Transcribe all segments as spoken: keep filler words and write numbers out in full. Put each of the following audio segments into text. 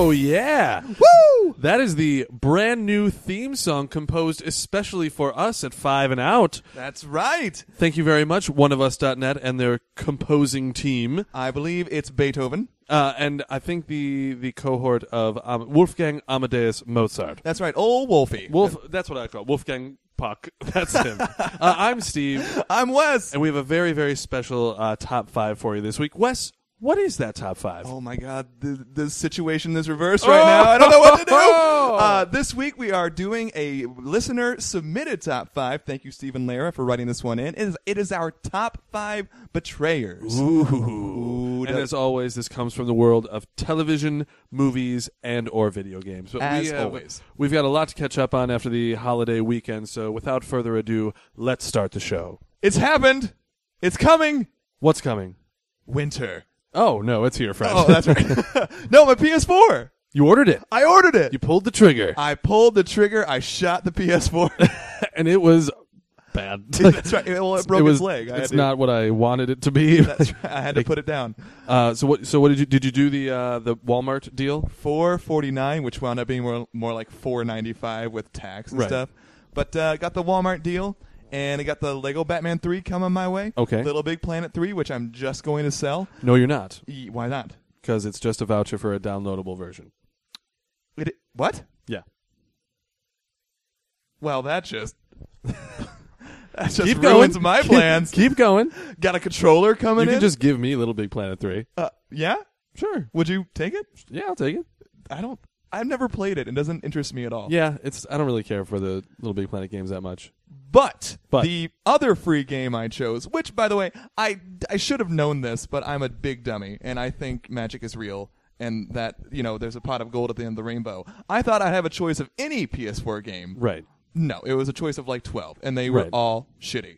Oh, yeah. Woo! That is the brand new theme song composed especially for us at Five and Out. That's right. Thank you very much, one of us dot net and their composing team. I believe it's Beethoven. Uh, and I think the, the cohort of um, Wolfgang Amadeus Mozart. That's right. Old Wolfie. Wolf. That's what I call it. Wolfgang Puck. That's him. uh, I'm Steve. I'm Wes. And we have a very, very special uh, top five for you this week. Wes, what is that top five? Oh, my God. The, the situation is reversed right now. I don't know what to do. Uh, this week we are doing a listener-submitted top five. Thank you, Stephen Lara, for writing this one in. It is, it is our top five betrayers. Ooh. Ooh, and that- as always, this comes from the world of television, movies, and or video games. But As we, uh, always. We've got a lot to catch up on after the holiday weekend, so without further ado, let's start the show. It's happened. It's coming. What's coming? Winter. Oh, no, it's here, friend. Oh, that's right. No, my P S four. You ordered it. I ordered it. You pulled the trigger. I pulled the trigger. I shot the P S four. and it was bad. That's right. Well, it broke it was, its leg. I It's had to, not what I wanted it to be. That's right. I had to put it down. Uh, so what? So what did you did you do the uh, the Walmart deal? four forty-nine, which wound up being more, more like four ninety-five with tax and Right. stuff. But uh, got the Walmart deal, and I got the Lego Batman three coming my way. Okay. Little Big Planet three, which I'm just going to sell. No, you're not, E- Why not? because it's just a voucher for a downloadable version. It, what? Yeah. Well, that just that just Keep ruins going. my Keep- plans. Keep going. Got a controller coming You can in. just give me Little Big Planet three. uh, yeah. Sure. Would you take it? Yeah, I'll take it. I don't. I've never played it. It doesn't interest me at all. Yeah, it's. I don't really care for the Little Big Planet games that much. But, But- the other free game I chose, which, by the way, I, I should have known this, but I'm a big dummy, and I think magic is real, and that, you know, there's a pot of gold at the end of the rainbow. I thought I'd have a choice of any P S four game. Right. No, it was a choice of like twelve, and they were Right. all shitty.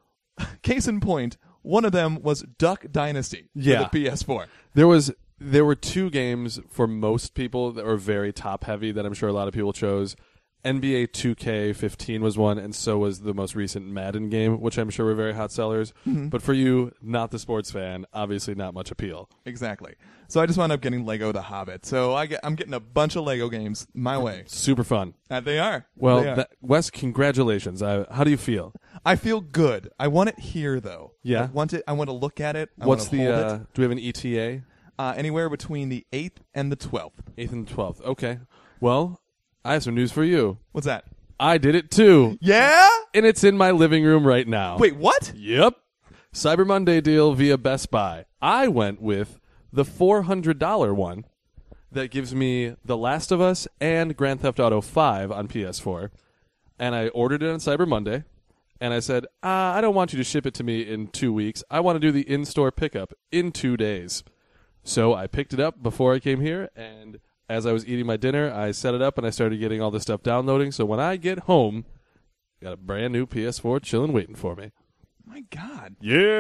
Case in point, one of them was Duck Dynasty Yeah. for the P S four. There was. There were two games for most people that were very top heavy that I'm sure a lot of people chose. N B A two K fifteen was one, and so was the most recent Madden game, which I'm sure were very hot sellers. Mm-hmm. But for you, not the sports fan, obviously not much appeal. Exactly. So I just wound up getting Lego The Hobbit. So I get, I'm getting a bunch of Lego games my way. Super fun. And they are. Well, They are. that, Wes, congratulations. I, how do you feel? I feel good. I want it here, though. Yeah? I want it. I want to look at it. I What's want to the? hold Uh, it. do we have an E T A? Uh, anywhere between the eighth and the twelfth. Eighth and twelfth. Okay. Well, I have some news for you. What's that? I did it too, Yeah. and it's in my living room right now. Wait, what? Yep. Cyber Monday deal via Best Buy. I went with the four hundred dollars one that gives me The Last of Us and Grand Theft Auto five on P S four. And I ordered it on Cyber Monday. And I said, uh, I don't want you to ship it to me in two weeks. I want to do the in-store pickup in two days. So I picked it up before I came here, and as I was eating my dinner, I set it up and I started getting all this stuff downloading. So when I get home, got a brand new P S four chilling waiting for me. My God,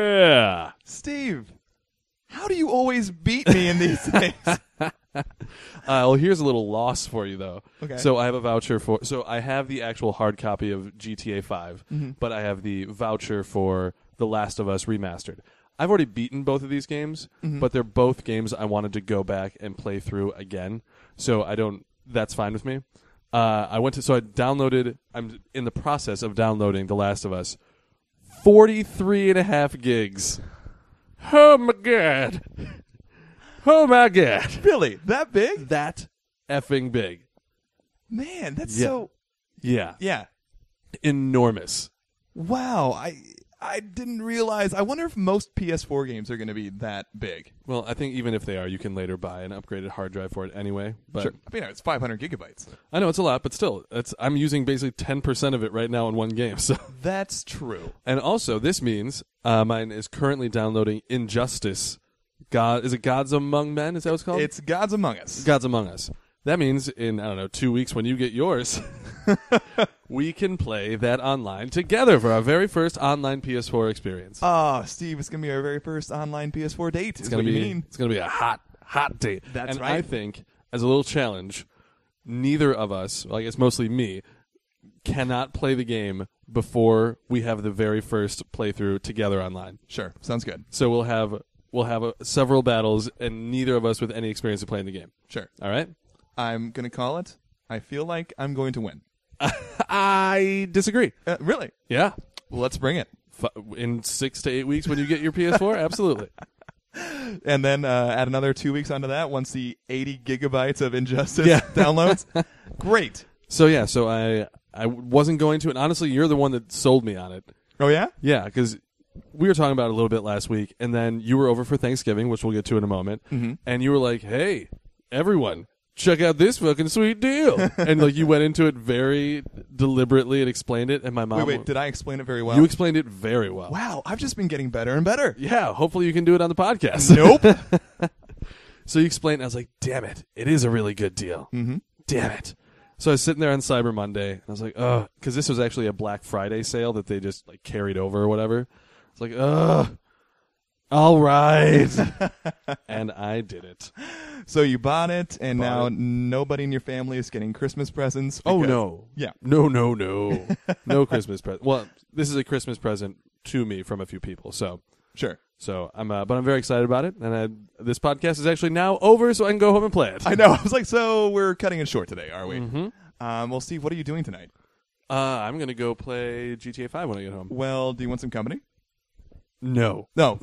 Yeah. Steve, how do you always beat me in these things? Uh, well, here's a little loss for you, though. Okay. So I have a voucher for. So I have the actual hard copy of G T A five, Mm-hmm. but I have the voucher for The Last of Us Remastered. I've already beaten both of these games, Mm-hmm. but they're both games I wanted to go back and play through again. So I don't. That's fine with me. Uh, I went to. So I downloaded. I'm in the process of downloading The Last of Us. forty-three and a half gigs. Oh my god. Oh my god. Really? That big? That effing big. Man, that's Yeah. so. Yeah. Yeah. Enormous. Wow. I I didn't realize. I wonder if most P S four games are going to be that big. Well, I think even if they are, you can later buy an upgraded hard drive for it anyway. But Sure. I mean, it's five hundred gigabytes. I know it's a lot, but still, it's I'm using basically ten percent of it right now in one game. So, That's true. and also this means uh, mine is currently downloading Injustice. God, is it Gods Among Men? Is that what it's called? It's Gods Among Us. Gods Among Us. That means in, I don't know, two weeks when you get yours, we can play that online together for our very first online P S four experience. Oh, Steve, it's going to be our very first online P S four date. it's is gonna what be you mean. it's gonna be a hot, hot date. That's and right. I think, as a little challenge, neither of us, well, I guess mostly me, cannot play the game before we have the very first playthrough together online. Sure. Sounds good. So we'll have we'll have uh several battles, and neither of us with any experience of playing the game. Sure. All right. I'm going to call it. I feel like I'm going to win. I disagree. Uh, really? Yeah. Well, let's bring it. F- in six to eight weeks when you get your P S four? Absolutely. And then uh, add another two weeks onto that once the eighty gigabytes of Injustice Yeah. downloads. Great. So, yeah, so I I wasn't going to, and honestly, you're the one that sold me on it. Oh, yeah? Yeah, because we were talking about it a little bit last week, and then you were over for Thanksgiving, which we'll get to in a moment, mm-hmm. and you were like, hey, everyone, check out this fucking sweet deal. And like you went into it very deliberately and explained it, and my mom... Wait, wait, did I explain it very well? You explained it very well. Wow, I've just been getting better and better. Yeah, hopefully you can do it on the podcast. Nope. So you explained, and I was like, damn it, it is a really good deal. Mm-hmm. Damn it. So I was sitting there on Cyber Monday, and I was like, ugh, because this was actually a Black Friday sale that they just like carried over or whatever. I was like, ugh, all right. And I did it. So you bought it, and Bought now it. nobody in your family is getting Christmas presents? Oh, because- no. Yeah. No, no, no. No Christmas present. Well, this is a Christmas present to me from a few people, so... Sure. So I'm, uh, but I'm very excited about it, and I, this podcast is actually now over, so I can go home and play it. I know. I was like, so we're cutting it short today, are we? Mm-hmm. Um, well, Steve, what are you doing tonight? Uh, I'm gonna go play G T A five when I get home. Well, do you want some company? No. No.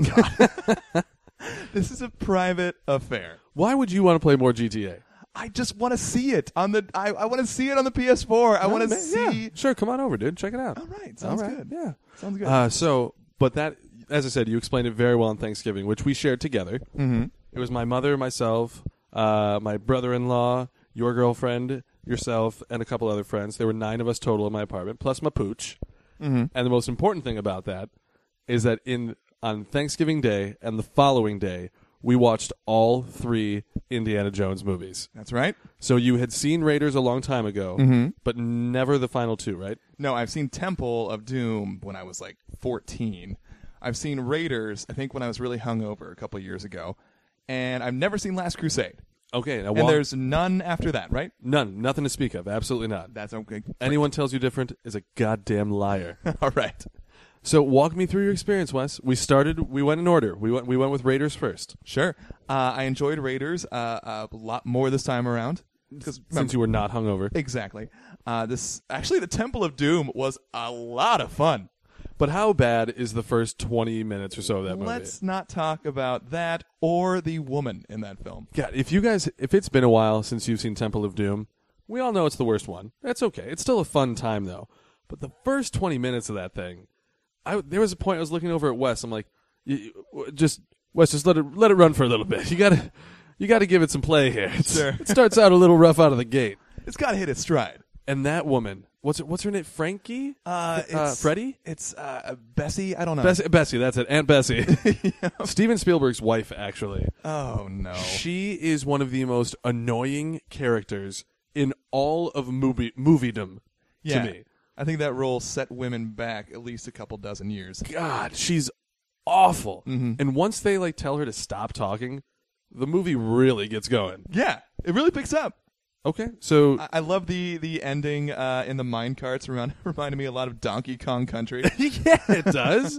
This is a private affair. Why would you want to play more G T A? I just want to see it on the. I, I want to see it on the P S four. I No, want to man, see. yeah. Sure, come on over, dude. Check it out. All right, sounds All right, good. Yeah. Sounds good. Uh, so, but that, as I said, you explained it very well on Thanksgiving, which we shared together. mm-hmm. It was my mother, myself, uh, my brother-in-law, your girlfriend, yourself, and a couple other friends. There were nine of us total in my apartment, plus my pooch. Mm-hmm. And the most important thing about that is that in on Thanksgiving Day and the following day, we watched all three Indiana Jones movies. That's right. So you had seen Raiders a long time ago, Mm-hmm. but never the final two, right? No, I've seen Temple of Doom when I was like fourteen. I've seen Raiders, I think, when I was really hungover a couple of years ago. And I've never seen Last Crusade. Okay. Now And walk- there's none after that, right? none, nothing to speak of. Absolutely not. That's okay. Anyone tells you different is a goddamn liar. All right. So walk me through your experience, Wes. We started. We went in order. We went. We went with Raiders first, Sure. Uh, I enjoyed Raiders uh, a lot more this time around. Because since you were not hungover. Exactly. Uh, this actually, the Temple of Doom was a lot of fun. But how bad is the first twenty minutes or so of that movie? Let's not talk about that or the woman in that film. God, if you guys, if it's been a while since you've seen Temple of Doom, we all know it's the worst one. That's okay. It's still a fun time though. But the first twenty minutes of that thing, I there was a point I was looking over at Wes. I'm like, you, you- just Wes, just let it let it run for a little bit. You gotta, you gotta give it some play here. It's, Sure. It starts out a little rough out of the gate. It's got to hit its stride. And that woman, what's it, what's her name? Frankie? Uh, it's, uh, Freddie? It's uh, Bessie. I don't know. Bessie, Bessie, that's it. Aunt Bessie. Steven Spielberg's wife, actually. Oh no. She is one of the most annoying characters in all of movie moviedom Yeah. to me. I think that role set women back at least a couple dozen years. God, she's awful. Mm-hmm. And once they like tell her to stop talking, the movie really gets going. Yeah, it really picks up. Okay, so I, I love the the ending uh, in the mine carts. Around reminded me a lot of Donkey Kong Country. yeah, it does.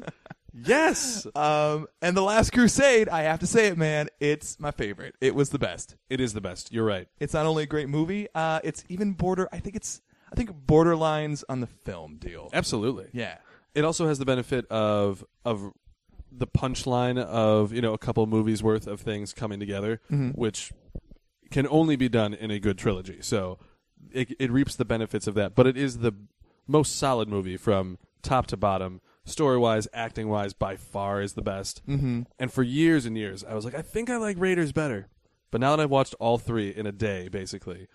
Yes, um, and the Last Crusade. I have to say it, man. It's my favorite. It was the best. it is the best. You're right. It's not only a great movie. Uh, it's even border. I think it's. I think borderlines on the film deal. Absolutely. Yeah. It also has the benefit of of the punchline of, you know, a couple movies worth of things coming together, Mhm. which can only be done in a good trilogy. So it, it reaps the benefits of that. But it is the most solid movie from top to bottom. Story-wise, acting-wise, by far is the best. Mm-hmm. And for years and years, I was like, I think I like Raiders better. But now that I've watched all three in a day, basically,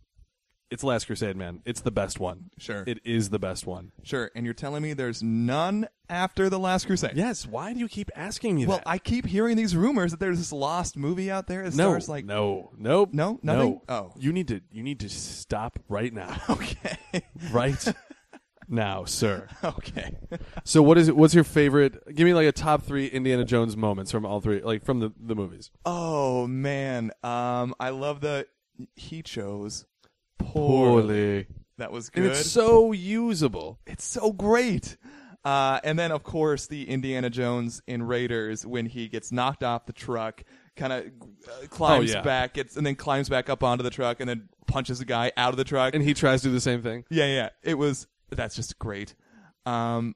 it's Last Crusade, man. It's the best one. Sure. It is the best one. Sure. And you're telling me there's none after the Last Crusade? Yes. Why do you keep asking me Well, that? I keep hearing these rumors that there's this lost movie out there that no, stars like. no, nope, No? Nothing? no. Oh. You need to, you need to stop right now, Okay. right now, sir. Okay. So, what is it? What's your favorite? Give me like a top three Indiana Jones moments from all three, like from the, the movies. Oh man, um, I love the he chose poorly. Poorly, That was and good. it's so usable. It's so great. Uh, and then, of course, the Indiana Jones in Raiders when he gets knocked off the truck, kind of uh, climbs Oh, yeah. back, gets and then climbs back up onto the truck, and then punches a guy out of the truck. And he tries to do the same thing. Yeah, yeah. It was that's just great. Um,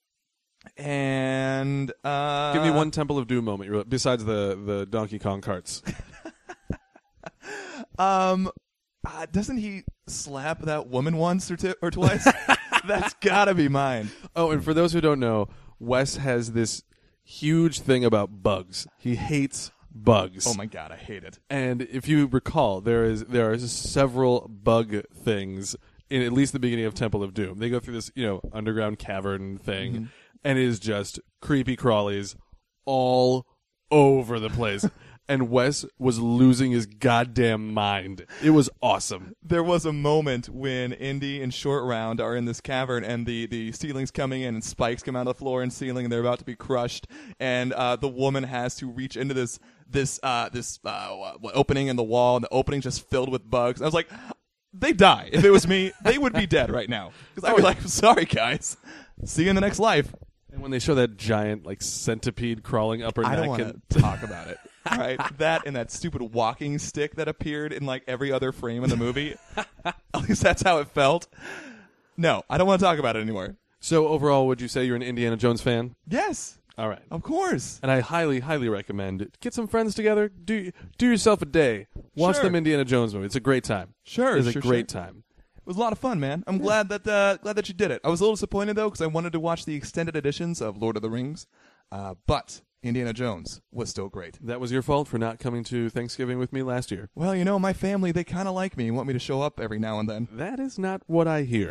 and uh, Give me one Temple of Doom moment you're- besides the, the Donkey Kong carts. Um, uh, doesn't he slap that woman once or t- or twice? That's gotta be mine. Oh, and for those who don't know, Wes has this huge thing about bugs. He hates bugs. Oh my god, I hate it. And if you recall, there is there are several bug things in at least the beginning of Temple of Doom. They go through this, you know, underground cavern thing, Mm-hmm. and it is just creepy crawlies all over the place. And Wes was losing his goddamn mind. It was awesome. There was a moment when Indy and Short Round are in this cavern, and the, the ceiling's coming in, and spikes come out of the floor and ceiling, and they're about to be crushed. And uh, the woman has to reach into this this uh, this uh, opening in the wall, and the opening's just filled with bugs. I was like, they die. If it was me, they would be dead right now. Because I'd be like, sorry guys, see you in the next life. And when they show that giant like centipede crawling up her I neck, don't want and to talk about it. Right, that and that stupid walking stick that appeared in like every other frame in the movie. At least that's how it felt. No, I don't want to talk about it anymore. So overall, would you say you're an Indiana Jones fan? Yes, All right. of course. And I highly, highly recommend it. Get some friends together. Do do yourself a day. Watch Sure. them Indiana Jones movie. It's a great time. Sure, It's a sure, great sure. time. It was a lot of fun, man. I'm glad that uh, glad that you did it. I was a little disappointed though because I wanted to watch the extended editions of Lord of the Rings, uh, but Indiana Jones was still great. That was your fault for not coming to Thanksgiving with me last year. Well, you know, my family, they kind of like me and want me to show up every now and then. That is not what I hear.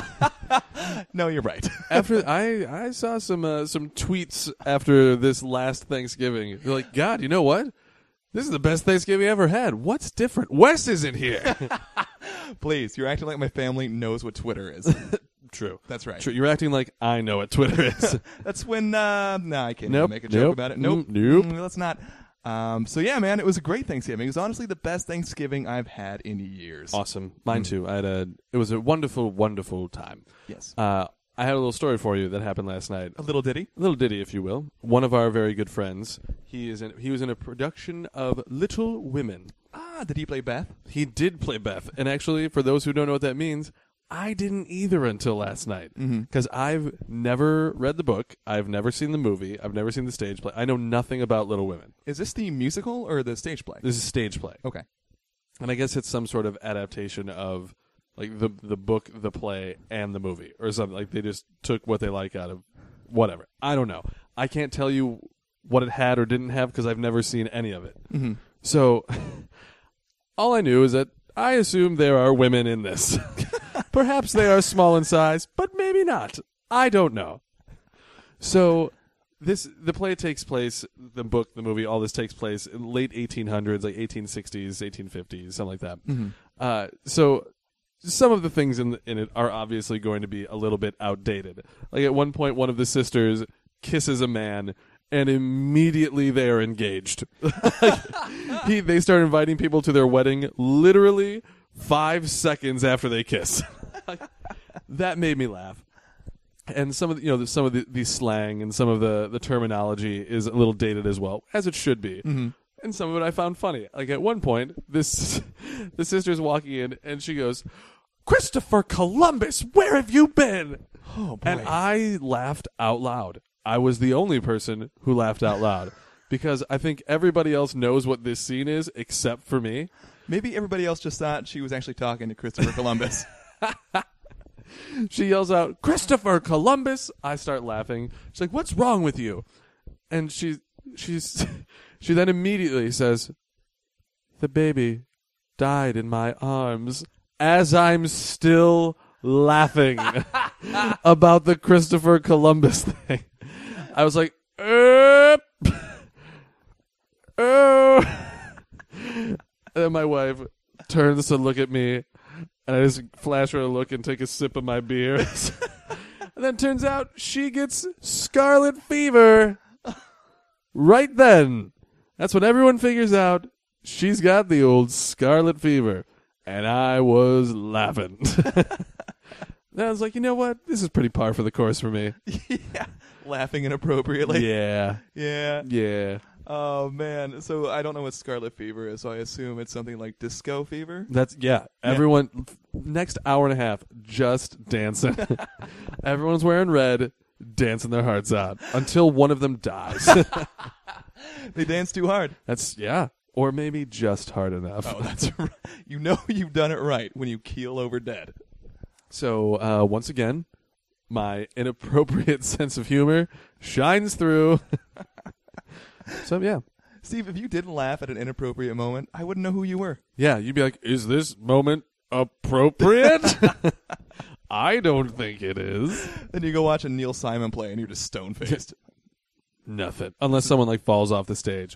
No, you're right. After I, I saw some uh, some tweets after this last Thanksgiving. They're like, God, you know what? This is the best Thanksgiving I ever had. What's different? Wes isn't here. Please, you're acting like my family knows what Twitter is. True. That's right. True. You're acting like I know what Twitter is. That's when, uh, no, I can't Nope. even make a joke Nope. about it. Nope. Mm, nope. Mm, let's not. Um, so yeah, man, it was a great Thanksgiving. It was honestly the best Thanksgiving I've had in years. Awesome. Mine too. I had a. It was a wonderful, wonderful time. Yes. Uh, I had a little story for you that happened last night. A little ditty. A little ditty, if you will. One of our very good friends. He is in. He was in a production of Little Women. Ah, did he play Beth? He did play Beth, and actually, for those who don't know what that means, I didn't either until last night because I've never read the book. I've never seen the movie. I've never seen the stage play. I know nothing about Little Women. Is this the musical or the stage play? This is stage play, Okay. and I guess it's some sort of adaptation of like the the book, the play, and the movie, or something. Like they just took what they like out of whatever. I don't know. I can't tell you what it had or didn't have because I've never seen any of it. Mm-hmm. So all I knew is that I assume there are women in this. Perhaps they are small in size, but maybe not. I don't know. So this the play takes place, the book, the movie, all this takes place in late eighteen hundreds, like eighteen sixties, eighteen fifties, something like that. Mm-hmm. Uh, so some of the things in in it are obviously going to be a little bit outdated. Like at one point, one of the sisters kisses a man, and immediately they are engaged. Like, he, they start inviting people to their wedding literally five seconds after they kiss. That made me laugh. And some of the, you know some of the, the slang and some of the, the terminology is a little dated as well, as it should be. Mm-hmm. And some of it I found funny. Like at one point, this the sister's walking in and she goes, "Christopher Columbus, where have you been?" Oh boy. And I laughed out loud. I was the only person who laughed out loud because I think everybody else knows what this scene is except for me. Maybe everybody else just thought she was actually talking to Christopher Columbus. She yells out, "Christopher Columbus!" I start laughing. She's like, "What's wrong with you?" And she, she's, she then immediately says, "The baby died in my arms," as I'm still laughing about the Christopher Columbus thing. I was like, uh, uh. And then my wife turns to look at me, and I just flash her a look and take a sip of my beer. And then turns out she gets scarlet fever right then. That's when everyone figures out she's got the old scarlet fever. And I was laughing. And I was like, you know what? This is pretty par for the course for me. Yeah. Laughing inappropriately. Yeah. Yeah. Yeah. Oh, man. So I don't know what scarlet fever is, so I assume it's something like disco fever. That's, yeah. Everyone, next hour and a half, just dancing. Everyone's wearing red, dancing their hearts out until one of them dies. They dance too hard. That's, yeah. Or maybe just hard enough. Oh, that's right. You know you've done it right when you keel over dead. So, uh, once again, my inappropriate sense of humor shines through. So, yeah. Steve, if you didn't laugh at an inappropriate moment, I wouldn't know who you were. Yeah, you'd be like, is this moment appropriate? I don't think it is. Then you go watch a Neil Simon play and you're just stone-faced. Nothing. Unless someone, like, falls off the stage.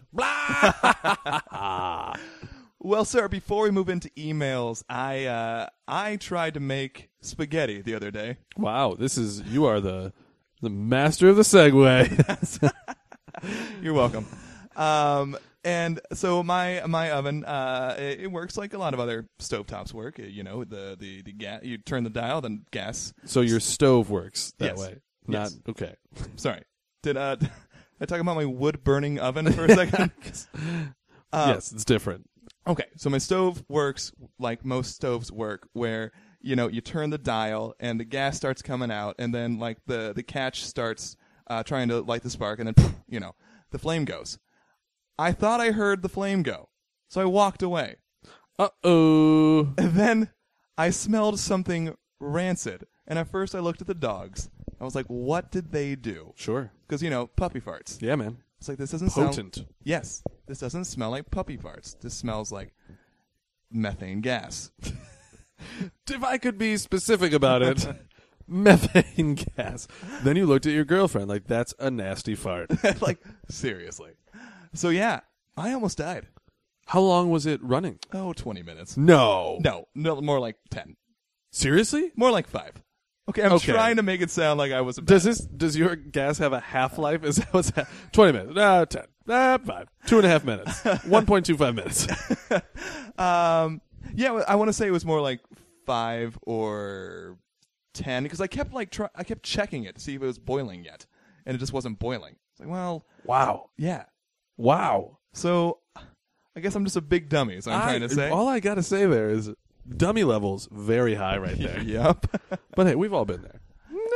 Well, sir, before we move into emails, I uh, I tried to make spaghetti the other day. Wow, this is, you are the the master of the segue. You're welcome. Um, and so my my oven, uh, it, it works like a lot of other stovetops work. You know, the the the gas. You turn the dial, then gas. So your stove works that Yes. way. Not Yes. okay. Sorry, did uh, did I talk about my wood burning oven for a second? uh, Yes, it's different. Okay, so my stove works like most stoves work, where you know you turn the dial and the gas starts coming out, and then like the the catch starts uh, trying to light the spark, and then you know the flame goes. I thought I heard the flame go, so I walked away, Uh oh. and then I smelled something rancid. And at first I looked at the dogs. I was like, "What did they do?" Sure. Because you know puppy farts. Yeah, man. It's like this doesn't sound. Potent. Yes, this doesn't smell like puppy farts. This smells like methane gas. If I could be specific about it, methane gas. Then you looked at your girlfriend like, that's a nasty fart. Like, seriously. So, yeah, I almost died. How long was it running? Oh, twenty minutes. No. No, no, more like ten. Seriously? More like five. Okay, I'm Okay. trying to make it sound like I was a Does this? Does your gas have a half life? Is that what's ha- twenty minutes? Uh, ten. Uh, five. Two and a half minutes. One point two five minutes. Um, yeah, I want to say it was more like five or ten because I kept like try- I kept checking it to see if it was boiling yet, and it just wasn't boiling. It's like, well, Wow. yeah. Wow. So, I guess I'm just a big dummy. Is what I'm I- trying to say. All I gotta say there is dummy levels very high right there. Yep. But hey, we've all been there.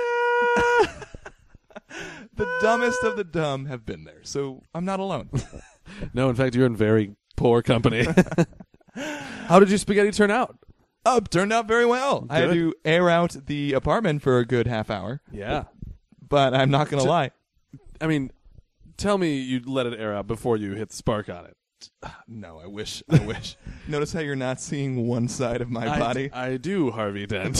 The dumbest of the dumb have been there, so I'm not alone. No, in fact, you're in very poor company. How did your spaghetti turn out? Oh, turned out very well. I had Good. to air out the apartment for a good half hour, Yeah. but I'm not going to T- lie. I mean, tell me you let it air out before you hit the spark on it. No, I wish. I wish. Notice how you're not seeing one side of my I, body? I do, Harvey Dent.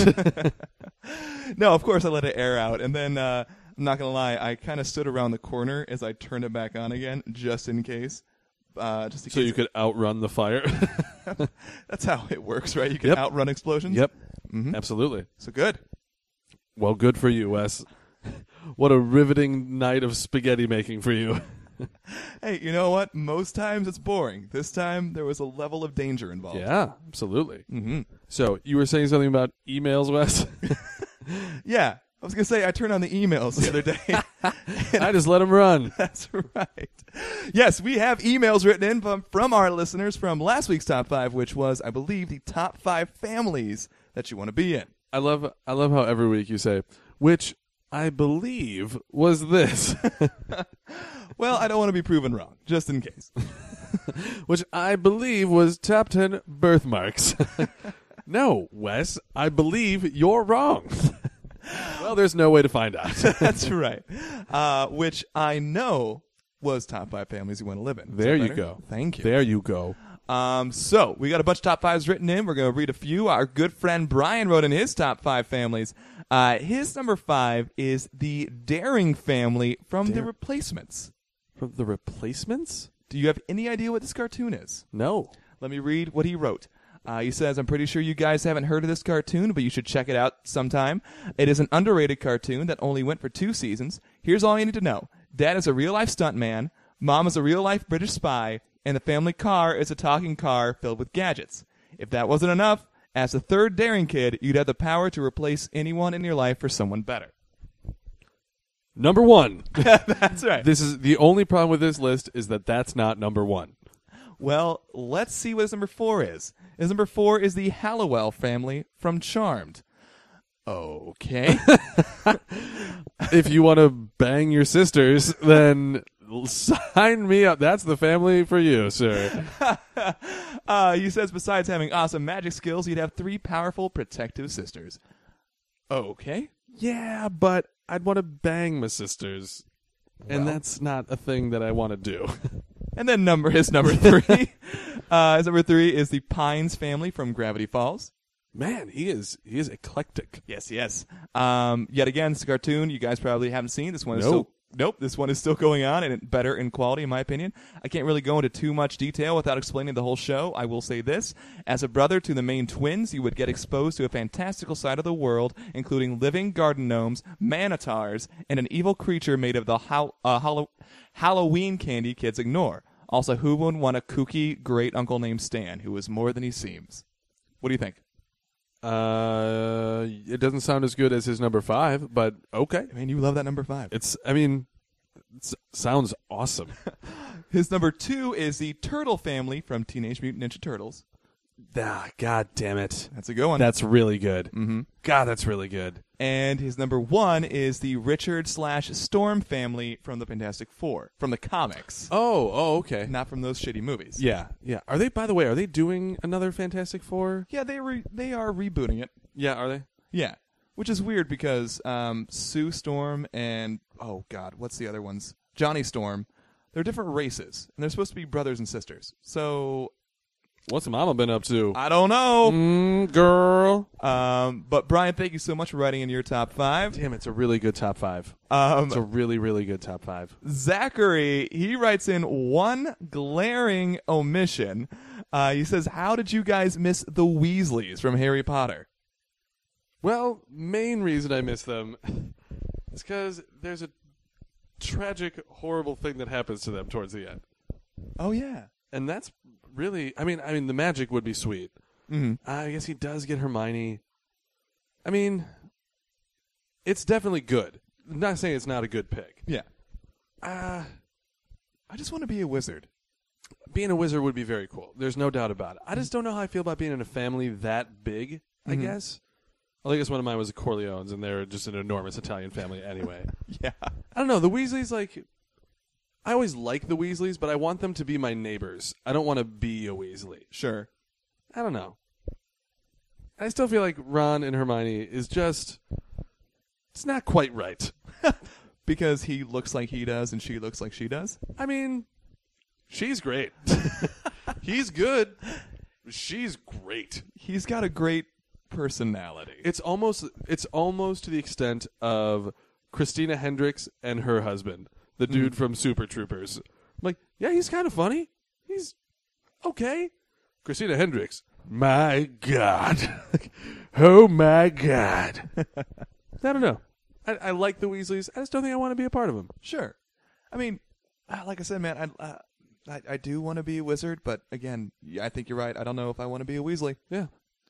No, of course I let it air out, and then uh, I'm not going to lie, I kind of stood around the corner as I turned it back on again, just in case. Uh, just in So case you could outrun the fire. That's how it works, right? You can Yep. outrun explosions. Yep. Mhm. Absolutely. So good. Well, good for you, Wes. What a riveting night of spaghetti making for you. Hey, you know what? Most times it's boring. This time there was a level of danger involved. Yeah, absolutely. Mm-hmm. So you were saying something about emails, Wes? Yeah. I was going to say, I turned on the emails the other day. I just let them run. That's right. Yes, we have emails written in from, from our listeners from last week's top five, which was, I believe, the top five families that you want to be in. I love I love how every week you say, which I believe was this. Well, I don't want to be proven wrong, just in case. Which I believe was top ten birthmarks. No, Wes, I believe you're wrong. Well, there's no way to find out. That's right. Uh, which I know was top five families you want to live in. Is There that you better? go. Thank you. There you go. Um, so we got a bunch of top fives written in. We're going to read a few. Our good friend Brian wrote in his top five families. Uh, his number five is the Daring family from The Dar- Replacements. From the Replacements? Do you have any idea what this cartoon is? No. Let me read what he wrote. Uh, he says, I'm pretty sure you guys haven't heard of this cartoon, but you should check it out sometime. It is an underrated cartoon that only went for two seasons. Here's all you need to know. Dad is a real-life stuntman, Mom is a real-life British spy, and the family car is a talking car filled with gadgets. If that wasn't enough, As the third daring kid, you'd have the power to replace anyone in your life for someone better. Number one. That's right. This is the only problem with this list is that that's not number one. Well, let's see what his number four is. His number four is the Hallowell family from Charmed. Okay. If you want to bang your sisters, then sign me up. That's the family for you, sir. uh, he says besides having awesome magic skills, you'd have three powerful protective sisters. Okay. Yeah, but I'd want to bang my sisters. And Well. that's not a thing that I want to do. And then number his number three. uh, his number three is the Pines family from Gravity Falls. Man, he is he is eclectic. Yes, yes. Um, yet again, it's a cartoon you guys probably haven't seen. This one is Nope. still nope. This one is still going on and better in quality, in my opinion. I can't really go into too much detail without explaining the whole show. I will say this: as a brother to the main twins, you would get exposed to a fantastical side of the world, including living garden gnomes, manitars, and an evil creature made of the hol- uh, Hallow- Halloween candy kids ignore. Also, who would want a kooky great uncle named Stan, who is more than he seems? What do you think? Uh, it doesn't sound as good as his number five, but okay. I mean, you love that number five. It's, I mean, it sounds awesome. His number two is the Turtle family from Teenage Mutant Ninja Turtles. Ah, God damn it. That's a good one. That's really good. mm-hmm. God, that's really good. And his number one is the Richard slash Storm family from the Fantastic Four, from the comics, Oh, oh, okay. not from those shitty movies. Yeah, yeah. Are they, by the way, are they doing another Fantastic Four? yeah, they re- they are rebooting it. Yeah, are they? Yeah, which is weird because um, Sue Storm and oh god, what's the other ones? Johnny Storm. They're different races, and they're supposed to be brothers and sisters. So What's Mama been up to? I don't know. Mm, girl. Um, but Brian, thank you so much for writing in your top five. Damn, it's a really good top five. Um, It's a really, really good top five. Zachary, he writes in one glaring omission. Uh, he says, how did you guys miss the Weasleys from Harry Potter? Well, main reason I miss them is because there's a tragic, horrible thing that happens to them towards the end. Oh, yeah. And that's really, I mean, I mean, the magic would be sweet. Mm-hmm. I guess he does get Hermione. I mean, it's definitely good. I'm not saying it's not a good pick. Yeah. Uh, I just want to be a wizard. being a wizard would be very cool. There's no doubt about it. I just don't know how I feel about being in a family that big, I Mhm. guess. Well, I guess one of mine was the Corleones, and they're just an enormous Italian family anyway. Yeah. I don't know. The Weasleys, like, I always like the Weasleys, but I want them to be my neighbors. I don't want to be a Weasley. Sure. I don't know. I still feel like Ron and Hermione is just, it's not quite right. Because he looks like he does and she looks like she does? I mean, she's great. He's good. She's great. He's got a great personality. It's almost it's almost to the extent of Christina Hendricks and her husband, the dude from Super Troopers. I'm like, yeah, he's kind of funny. He's okay. Christina Hendricks, my God. Oh, my God. I don't know. I, I like the Weasleys. I just don't think I want to be a part of them. Sure. I mean, uh, like I said, man, I, uh, I, I do want to be a wizard, but again, yeah, I think you're right. I don't know if I want to be a Weasley. Yeah.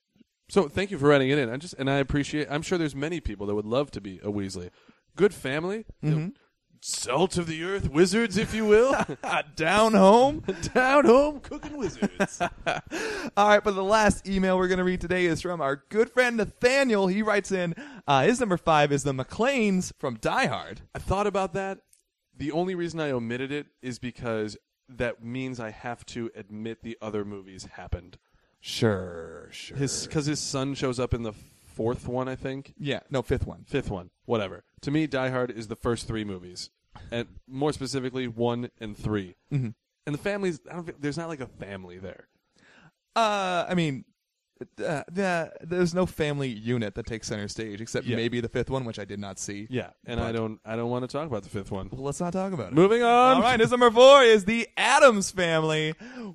So thank you for writing it in. I just and I appreciate. I'm sure there's many people that would love to be a Weasley. Good family, you know, salt of the earth wizards, if you will. Down home. Down home cooking wizards. All right, but the last email we're going to read today is from our good friend Nathaniel. He writes in, uh, his number five is the McClanes from Die Hard. I thought about that. The only reason I omitted it is because that means I have to admit the other movies happened. Sure, sure. His because his son shows up in the fourth one, I think. Yeah, no, fifth one. Fifth one, whatever. To me, Die Hard is the first three movies, and more specifically, one and three. Mm-hmm. And the families, I don't. Think, there's not like a family there. Uh, I mean, uh, the, there's no family unit that takes center stage except Yeah. maybe the fifth one, which I did not see. Yeah, and I But- don't. I don't want to talk about the fifth one. Well, let's not talk about it. Moving on. All right, his number four is the Addams Family.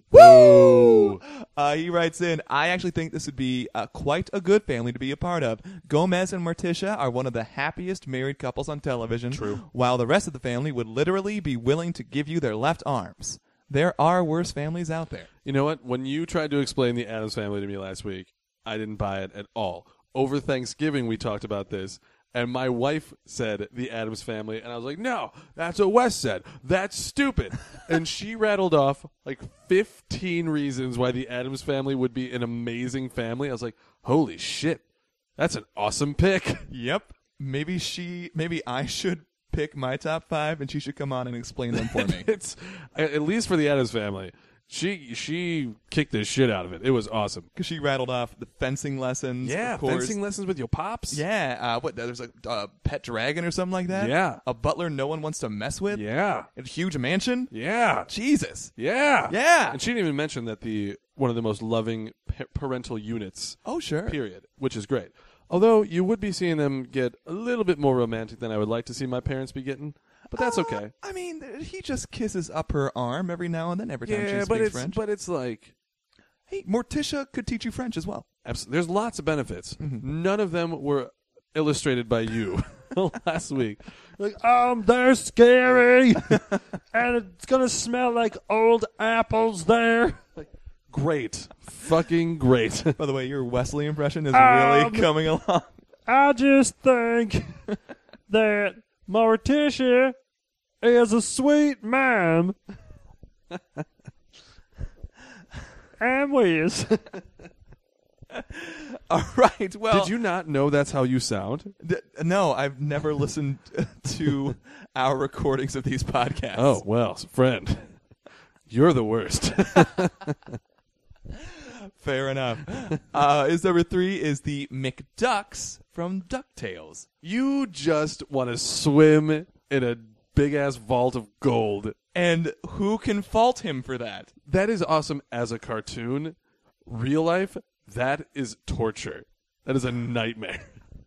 Woo! Uh, he writes in, I actually think this would be uh, quite a good family to be a part of. Gomez and Morticia are one of the happiest married couples on television. True. While the rest of the family would literally be willing to give you their left arms. There are worse families out there. You know what? When you tried to explain the Addams Family to me last week, I didn't buy it at all. Over Thanksgiving, we talked about this, and my wife said The Addams Family, and I was like, no, that's what Wes said. That's stupid. And she rattled off like fifteen reasons why The Addams Family would be an amazing family. I was like, holy shit, that's an awesome pick. Yep. Maybe she, maybe I should pick my top five, and she should come on and explain them for me. It's at least for The Addams Family. She she kicked the shit out of it. It was awesome. Because she rattled off the fencing lessons. Yeah, of course. fencing lessons with your pops. Yeah, uh, what? There's a uh, pet dragon or something like that. Yeah, a butler no one wants to mess with. Yeah, a huge mansion. Yeah, Jesus. Yeah, yeah. And she didn't even mention that the one of the most loving pa- parental units. Oh sure. Period. Which is great. Although you would be seeing them get a little bit more romantic than I would like to see my parents be getting. But that's uh, okay. I mean, he just kisses up her arm every now and then, every time yeah, she speaks but it's, French. but it's like... Hey, Morticia could teach you French as well. Absolutely. There's lots of benefits. Mm-hmm. None of them were illustrated by you last week. Like, um, they're scary, and it's going to smell like old apples there. Like, great. Fucking great. By the way, your Wesley impression is Um, really coming along. I just think that Morticia is a sweet mom. And Wiz. All right. Well, did you not know that's how you sound? D- no, I've never listened to our recordings of these podcasts. Oh, well, friend, you're the worst. Fair enough. Uh, is number three is the McDucks from DuckTales. You just want to swim in a big-ass vault of gold. And who can fault him for that? That is awesome as a cartoon. Real life, that is torture. That is a nightmare.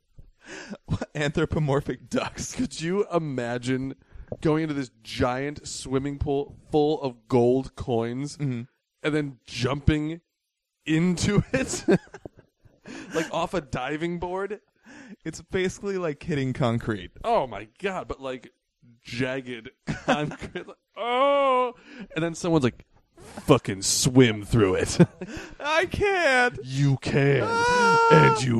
Anthropomorphic ducks. Could you imagine going into this giant swimming pool full of gold coins mm-hmm. and then jumping into it? Like off a diving board? It's basically like hitting concrete. Oh my god, but like jagged concrete. Oh! And then someone's like, fucking swim through it. I can't. You can. And you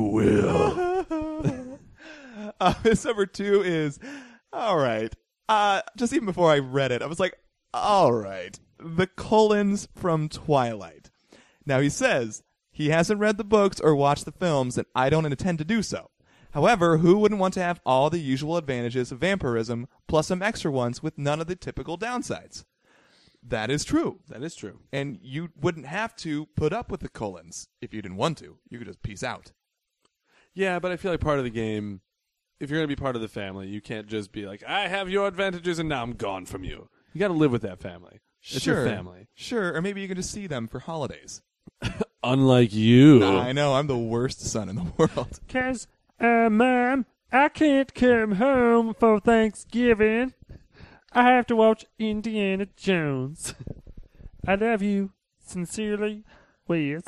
will. uh, this number two is, all right. Uh, just even before I read it, I was like, all right. The Cullens from Twilight. Now he says he hasn't read the books or watched the films, and I don't intend to do so. However, who wouldn't want to have all the usual advantages of vampirism, plus some extra ones with none of the typical downsides? That is true. That is true. And you wouldn't have to put up with the Cullens if you didn't want to. You could just peace out. Yeah, but I feel like part of the game, if you're going to be part of the family, you can't just be like, I have your advantages and now I'm gone from you. You got to live with that family. It's sure, your family. Sure, or maybe you can just see them for holidays. Unlike you. I know, I'm the worst son in the world. Because, uh, Mom, I can't come home for Thanksgiving. I have to watch Indiana Jones. I love you. Sincerely, Wes.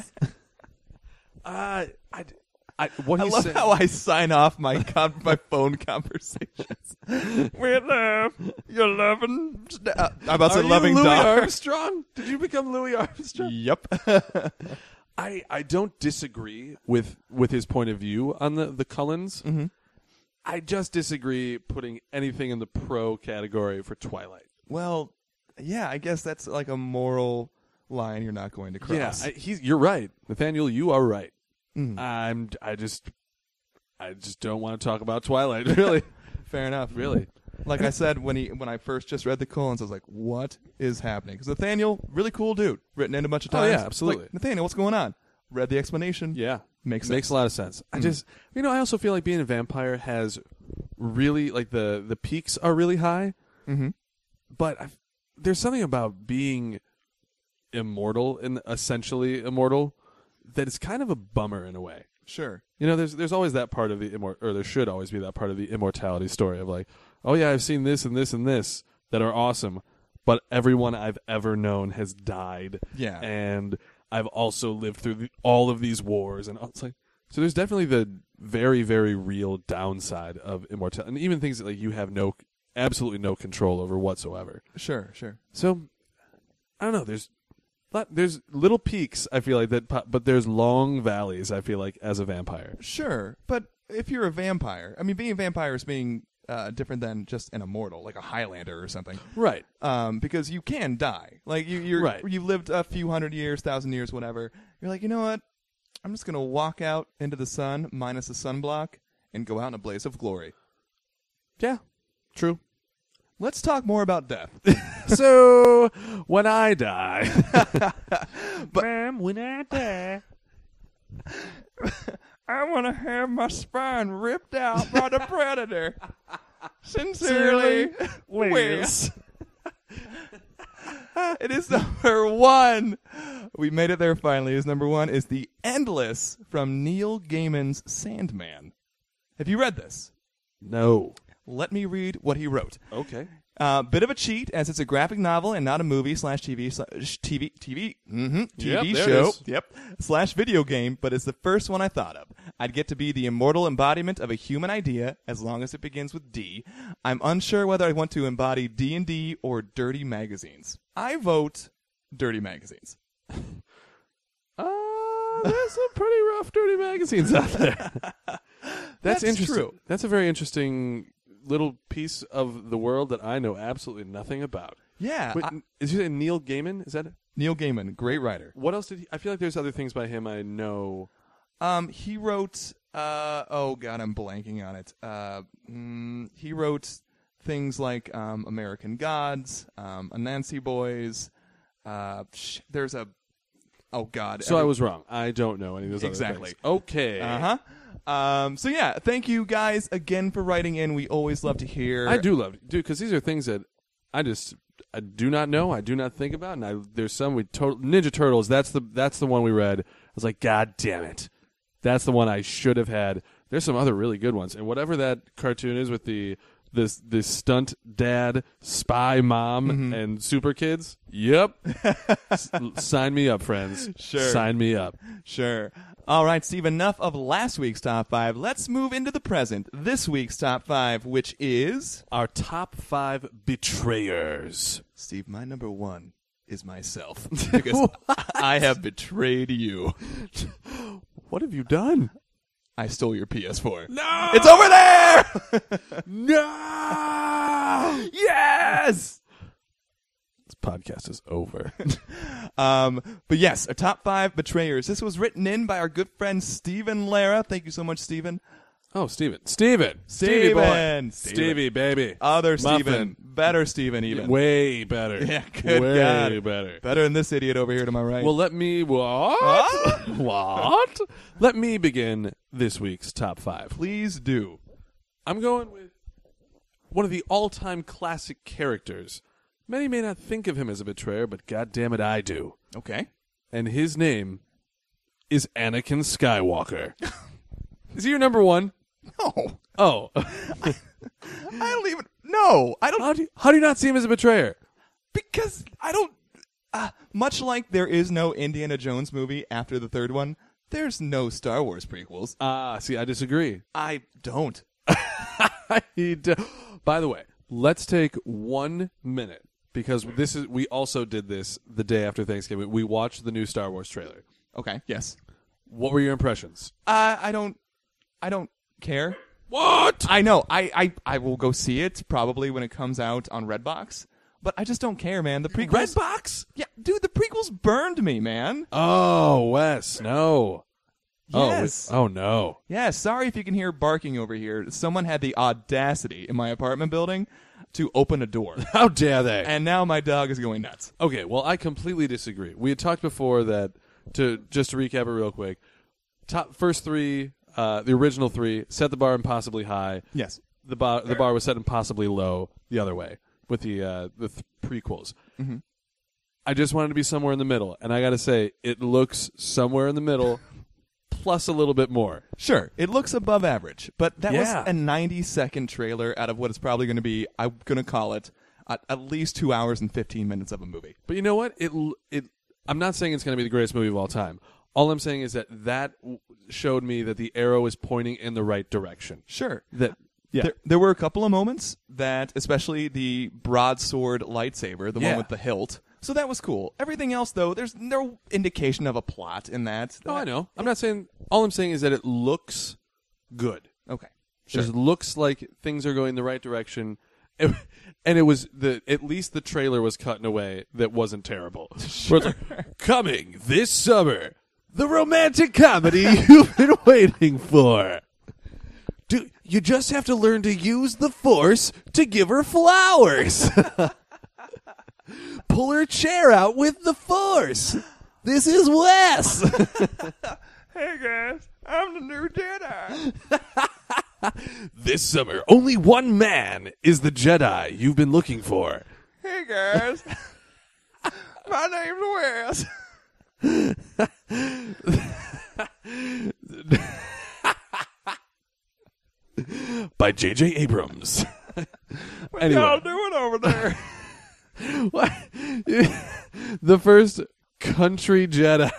uh, I, I, what I he love said, how I sign off my con- my phone conversations. We love your loving. Uh, I'm about to Are say loving you Louis daughter. Armstrong? Did you become Louis Armstrong? Yep. I, I don't disagree with, with his point of view on the, the Cullens. Mm-hmm. I just disagree putting anything in the pro category for Twilight. Well, yeah, I guess that's like a moral line you're not going to cross. Yeah, I, he's, you're right. Nathaniel, you are right. Mm. I'm, I just I just don't want to talk about Twilight, really. Fair enough. Really. Like I said, when he when I first just read the Cullens, I was like, what is happening? Because Nathaniel, really cool dude. Written in a bunch of Oh, times. yeah, absolutely. Like, Nathaniel, what's going on? Read the explanation. Yeah. Makes Makes sense. a lot of sense. I just, you know, I also feel like being a vampire has really, like, the, the peaks are really high. Mm-hmm. But I've, there's something about being immortal and essentially immortal that is kind of a bummer in a way. Sure. You know, there's there's always that part of the immor- or there should always be that part of the immortality story of like, oh yeah, I've seen this and this and this that are awesome, but everyone I've ever known has died. Yeah. And I've also lived through the, all of these wars, and it's like, so there's definitely the very, very real downside of immortality, and even things that like you have no, absolutely no control over whatsoever. Sure, sure. So, I don't know. There's But there's little peaks, I feel like, that, po- but there's long valleys, I feel like, as a vampire. Sure, but if you're a vampire, I mean, being a vampire is being uh, different than just an immortal, like a Highlander or something. Right. Um, because you can die. Like, you, you're, Right. you've lived a few hundred years, thousand years, whatever. You're like, you know what? I'm just going to walk out into the sun, minus the sunblock, and go out in a blaze of glory. Yeah, true. Let's talk more about death. So, when I die... But- Ma'am, when I die... I want to have my spine ripped out by the predator. Sincerely, Wes. It is number one. We made it there finally. Is number one is The Endless from Neil Gaiman's Sandman. Have you read this? No. Let me read what he wrote. Okay. Uh, bit of a cheat, as it's a graphic novel and not a movie slash T V slash T V T V mm-hmm, T V Yep, there it show. is. Yep. Slash video game, but it's the first one I thought of. I'd get to be the immortal embodiment of a human idea as long as it begins with D. I'm unsure whether I want to embody D and D or dirty magazines. I vote dirty magazines. Uh, there's some pretty rough, dirty magazines out there. That's, That's interesting. true. That's a very interesting little piece of the world that I know absolutely nothing about. Yeah. Wait, I- n- is it Neil Gaiman? Is that it? Neil Gaiman, great writer. What else did he? I feel like there's other things by him I know. Um, he wrote. Uh, oh God, I'm blanking on it. Uh, mm, he wrote things like um, American Gods, um, Anansi Boys. Uh, sh- there's a. Oh God. So every- I was wrong. I don't know any of those Exactly. other things. Okay. Uh huh. Um. So yeah, thank you guys again for writing in. We always love to hear. I do love it, dude, because these are things that I just I do not know. I do not think about, and I, there's some we to- Ninja Turtles. That's the that's the one we read. I was like, God damn it, that's the one I should have had. There's some other really good ones, and whatever that cartoon is with the this this stunt dad, spy mom, Mm-hmm. and super kids. Yep, S- sign me up, friends. Sure. Sign me up. Sure. All right, Steve, enough of last week's top five. Let's move into the present. This week's top five, which is. Our top five betrayers. Steve, my number one is myself. Because I have betrayed you. What have you done? I stole your P S four. No, It's over there! no. Yes! This podcast is over. Um, but yes, our top five betrayers. This was written in by our good friend Stephen Lara. Thank you so much, Stephen. Oh, Steven. Steven. Stevie boy. Steven. Stevie, baby. Other Muffin. Stephen. Better Stephen, even. Way better. Yeah, good Way God. better. Better than this idiot over here to my right. Well, let me... What? What? What? Let me begin this week's top five. Please do. I'm going with one of the all-time classic characters. Many may not think of him as a betrayer, but goddammit, I do. Okay. And his name is Anakin Skywalker. Is he your number one? No. Oh. I don't even. No. I don't. How do you, how do you not see him as a betrayer? Because I don't. Uh, much like there is no Indiana Jones movie after the third one, there's no Star Wars prequels. Ah, see, I disagree. I don't. I d- By the way, let's take one minute because this is we also did this the day after Thanksgiving. We watched the new Star Wars trailer. Okay. Yes. What were your impressions? Uh, I don't. I don't care. What? I know. I, I I will go see it probably when it comes out on Redbox. But I just don't care, man. The prequels. Redbox? Yeah, dude. The prequels burned me, man. Oh, Wes, no. Yes. Oh, we- oh no. Yeah. Sorry if you can hear barking over here. Someone had the audacity in my apartment building to open a door, How dare they? and now my dog is going nuts. Okay, well, I completely disagree. We had talked before that, to just to recap it real quick, top first three, uh, the original three, set the bar impossibly high. Yes. The bar, the bar was set impossibly low the other way with the uh, the th- prequels. Mm-hmm. I just wanted to be somewhere in the middle, and I got to say, it looks somewhere in the middle, plus a little bit more. Sure, it looks above average, but that Yeah. was a ninety-second trailer out of what is probably going to be, I'm going to call it, at, at least two hours and fifteen minutes of a movie. But you know what? It it. I'm not saying it's going to be the greatest movie of all time. All I'm saying is that that w- showed me that the arrow is pointing in the right direction. Sure. That yeah. There, there were a couple of moments that, especially the broadsword lightsaber, the Yeah. one with the hilt, So that was cool. Everything else, though, there's no indication of a plot in that. Oh, I know. I'm not saying. All I'm saying is that it looks good. Okay. It just looks like things are going the right direction. It, and it was the at least the trailer was cut in a way that wasn't terrible. Sure. Where it's like, coming this summer, the romantic comedy you've been waiting for. Do you just have to learn to use the Force to give her flowers? Pull her chair out with the Force. This is Wes. Hey guys, I'm the new Jedi. This summer, only one man is the Jedi you've been looking for. Hey guys, my name's Wes. By J J Abrams. What Anyway. y'all doing over there? What? The first country Jedi.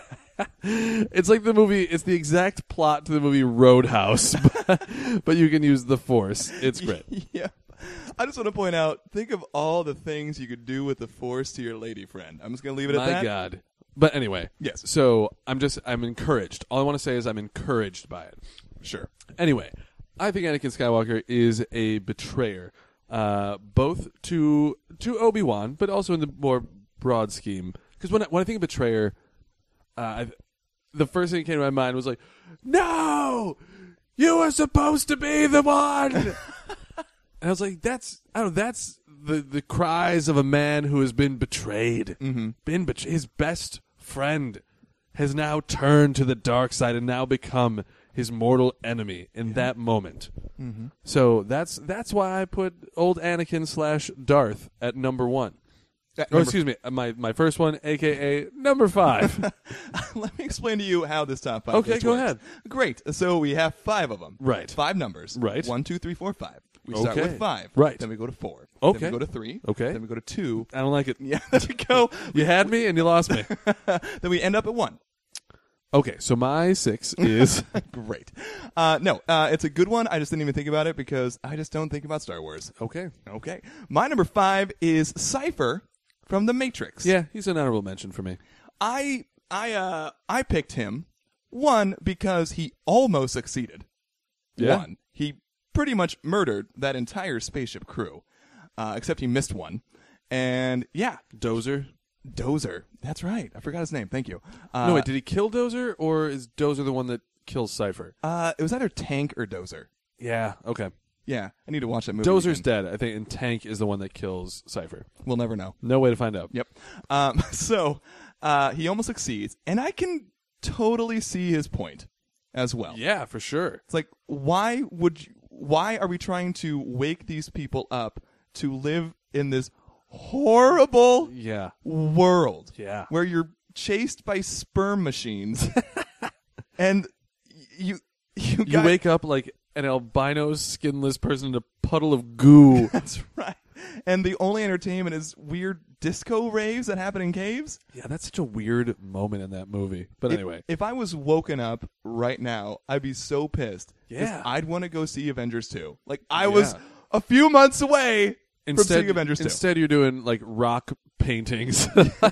It's like the movie, it's the exact plot to the movie Roadhouse, but, but you can use the Force. It's great. Yeah. I just want to point out, think of all the things you could do with the Force to your lady friend. I'm just going to leave it at My that. God. But anyway. Yes. So I'm just, I'm encouraged. All I want to say is I'm encouraged by it. Sure. Anyway, I think Anakin Skywalker is a betrayer, uh, both to to Obi-Wan, but also in the more broad scheme. Because when I, when I think of betrayer, uh, I, the first thing that came to my mind was like, no, you were supposed to be the one. And I was like, that's I don't know, that's the the cries of a man who has been betrayed. Mm-hmm. Been bet- his best friend has now turned to the dark side and now become his mortal enemy in that moment. Mm-hmm. So that's that's why I put old Anakin slash Darth at number one. Uh, Or number excuse me, my my first one, a k a number five. Let me explain to you how this top five Okay, list go works. ahead. Great. So we have five of them. Right. Five numbers. Right. One, two, three, four, five. We start Okay. with five. Right. Then we go to four. Okay. Then we go to three. Okay. Then we go to two. I don't like it. Yeah, there we go. You had me and you lost me. Then we end up at one. Okay, so my six is Great. Uh, no, uh, it's a good one. I just didn't even think about it because I just don't think about Star Wars. okay. Okay. My number five is Cypher from The Matrix. Yeah, he's an honorable mention for me. I I uh I picked him one because he almost succeeded. Yeah? One, he pretty much murdered that entire spaceship crew, uh, except he missed one. And yeah, Dozer. Dozer. That's right. I forgot his name. Thank you. Uh, No, wait, did he kill Dozer or is Dozer the one that kills Cypher? uh, it was either Tank or Dozer. Yeah, okay. Yeah, I need to watch that movie. Dozer's again. dead, I think, and Tank is the one that kills Cypher. We'll never know. No way to find out. Yep. Um, so uh, he almost succeeds, and I can totally see his point as well. Yeah, for sure. It's like, why would you, why are we trying to wake these people up to live in this horrible Yeah. world Yeah. where you're chased by sperm machines and you you, You got, wake up like an albino skinless person in a puddle of goo. That's right. And the only entertainment is weird disco raves that happen in caves. Yeah, that's such a weird moment in that movie. But If- anyway. if I was woken up right now, I'd be so pissed. 'Cause Yeah. I'd want to go see Avengers two. Like I Yeah. was a few months away from Instead, seeing Avengers two. instead you're doing like rock paintings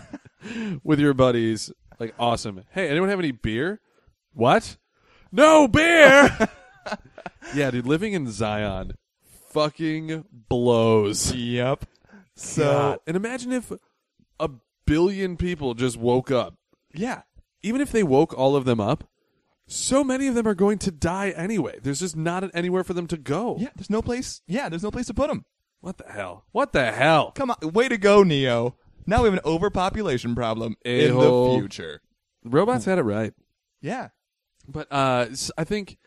with your buddies. Like, awesome. Hey, anyone have any beer? What? No beer! Yeah, dude, living in Zion fucking blows. Yep. So God. And imagine if a billion people just woke up. yeah, Even if they woke all of them up, so many of them are going to die anyway. There's just not anywhere for them to go. yeah. There's no place. Yeah, there's no place to put them. What the hell? What the hell? Come on, way to go, Neo. Now we have an overpopulation problem in A-hole. the future. Robots had it right. Yeah. But uh, s- I think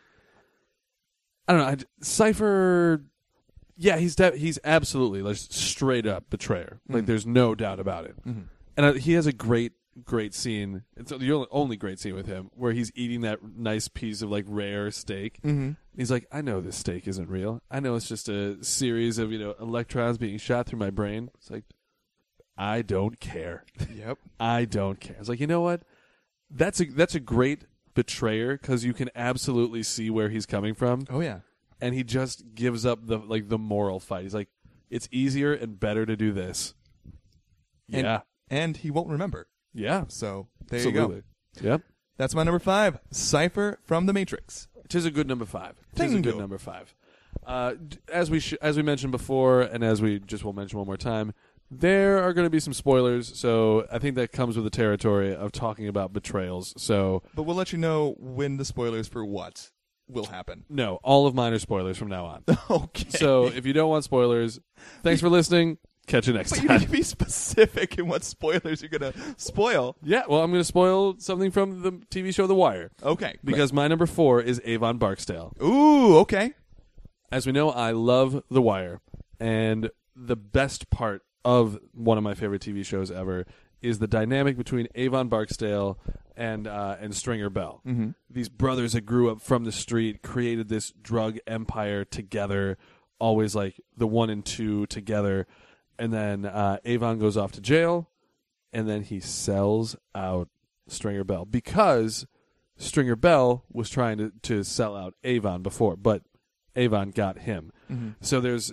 I don't know. I, Cypher, yeah, he's de- he's absolutely like straight up betrayer. Like, Mhm. there's no doubt about it. Mhm. And uh, he has a great, great scene. It's the only, only great scene with him where he's eating that nice piece of like rare steak. Mm-hmm. He's like, I know this steak isn't real. I know it's just a series of, you know, electrons being shot through my brain. It's like, I don't care. Yep. I don't care. It's like, you know what? That's a that's a great betrayer because you can absolutely see where he's coming from, Oh yeah. and he just gives up the like the moral fight. He's like, it's easier and better to do this. And- Yeah. and he won't remember. Yeah. So there Absolutely. you go. Yep. That's my number five, Cypher from The Matrix. It is a good number five. It Thank is a good you. number five. Uh, d- as we sh- as we mentioned before, and as we just will mention one more time, there are going to be some spoilers. So I think that comes with the territory of talking about betrayals. So But we'll let you know when the spoilers for what will happen. no, all of mine are spoilers from now on. Okay. So if you don't want spoilers, thanks for listening. Catch you next But you time. need to be specific in what spoilers you're going to spoil. Yeah, well, I'm going to spoil something from the T V show The Wire. Okay. Because my number four is Avon Barksdale. great. Ooh, okay. As we know, I love The Wire, and the best part of one of my favorite T V shows ever is the dynamic between Avon Barksdale and uh, and Stringer Bell. Mm-hmm. These brothers that grew up from the street, created this drug empire together, always like the one and two together, and then uh, Avon goes off to jail, and then he sells out Stringer Bell because Stringer Bell was trying to, to sell out Avon before, but Avon got him. Mm-hmm. So there's,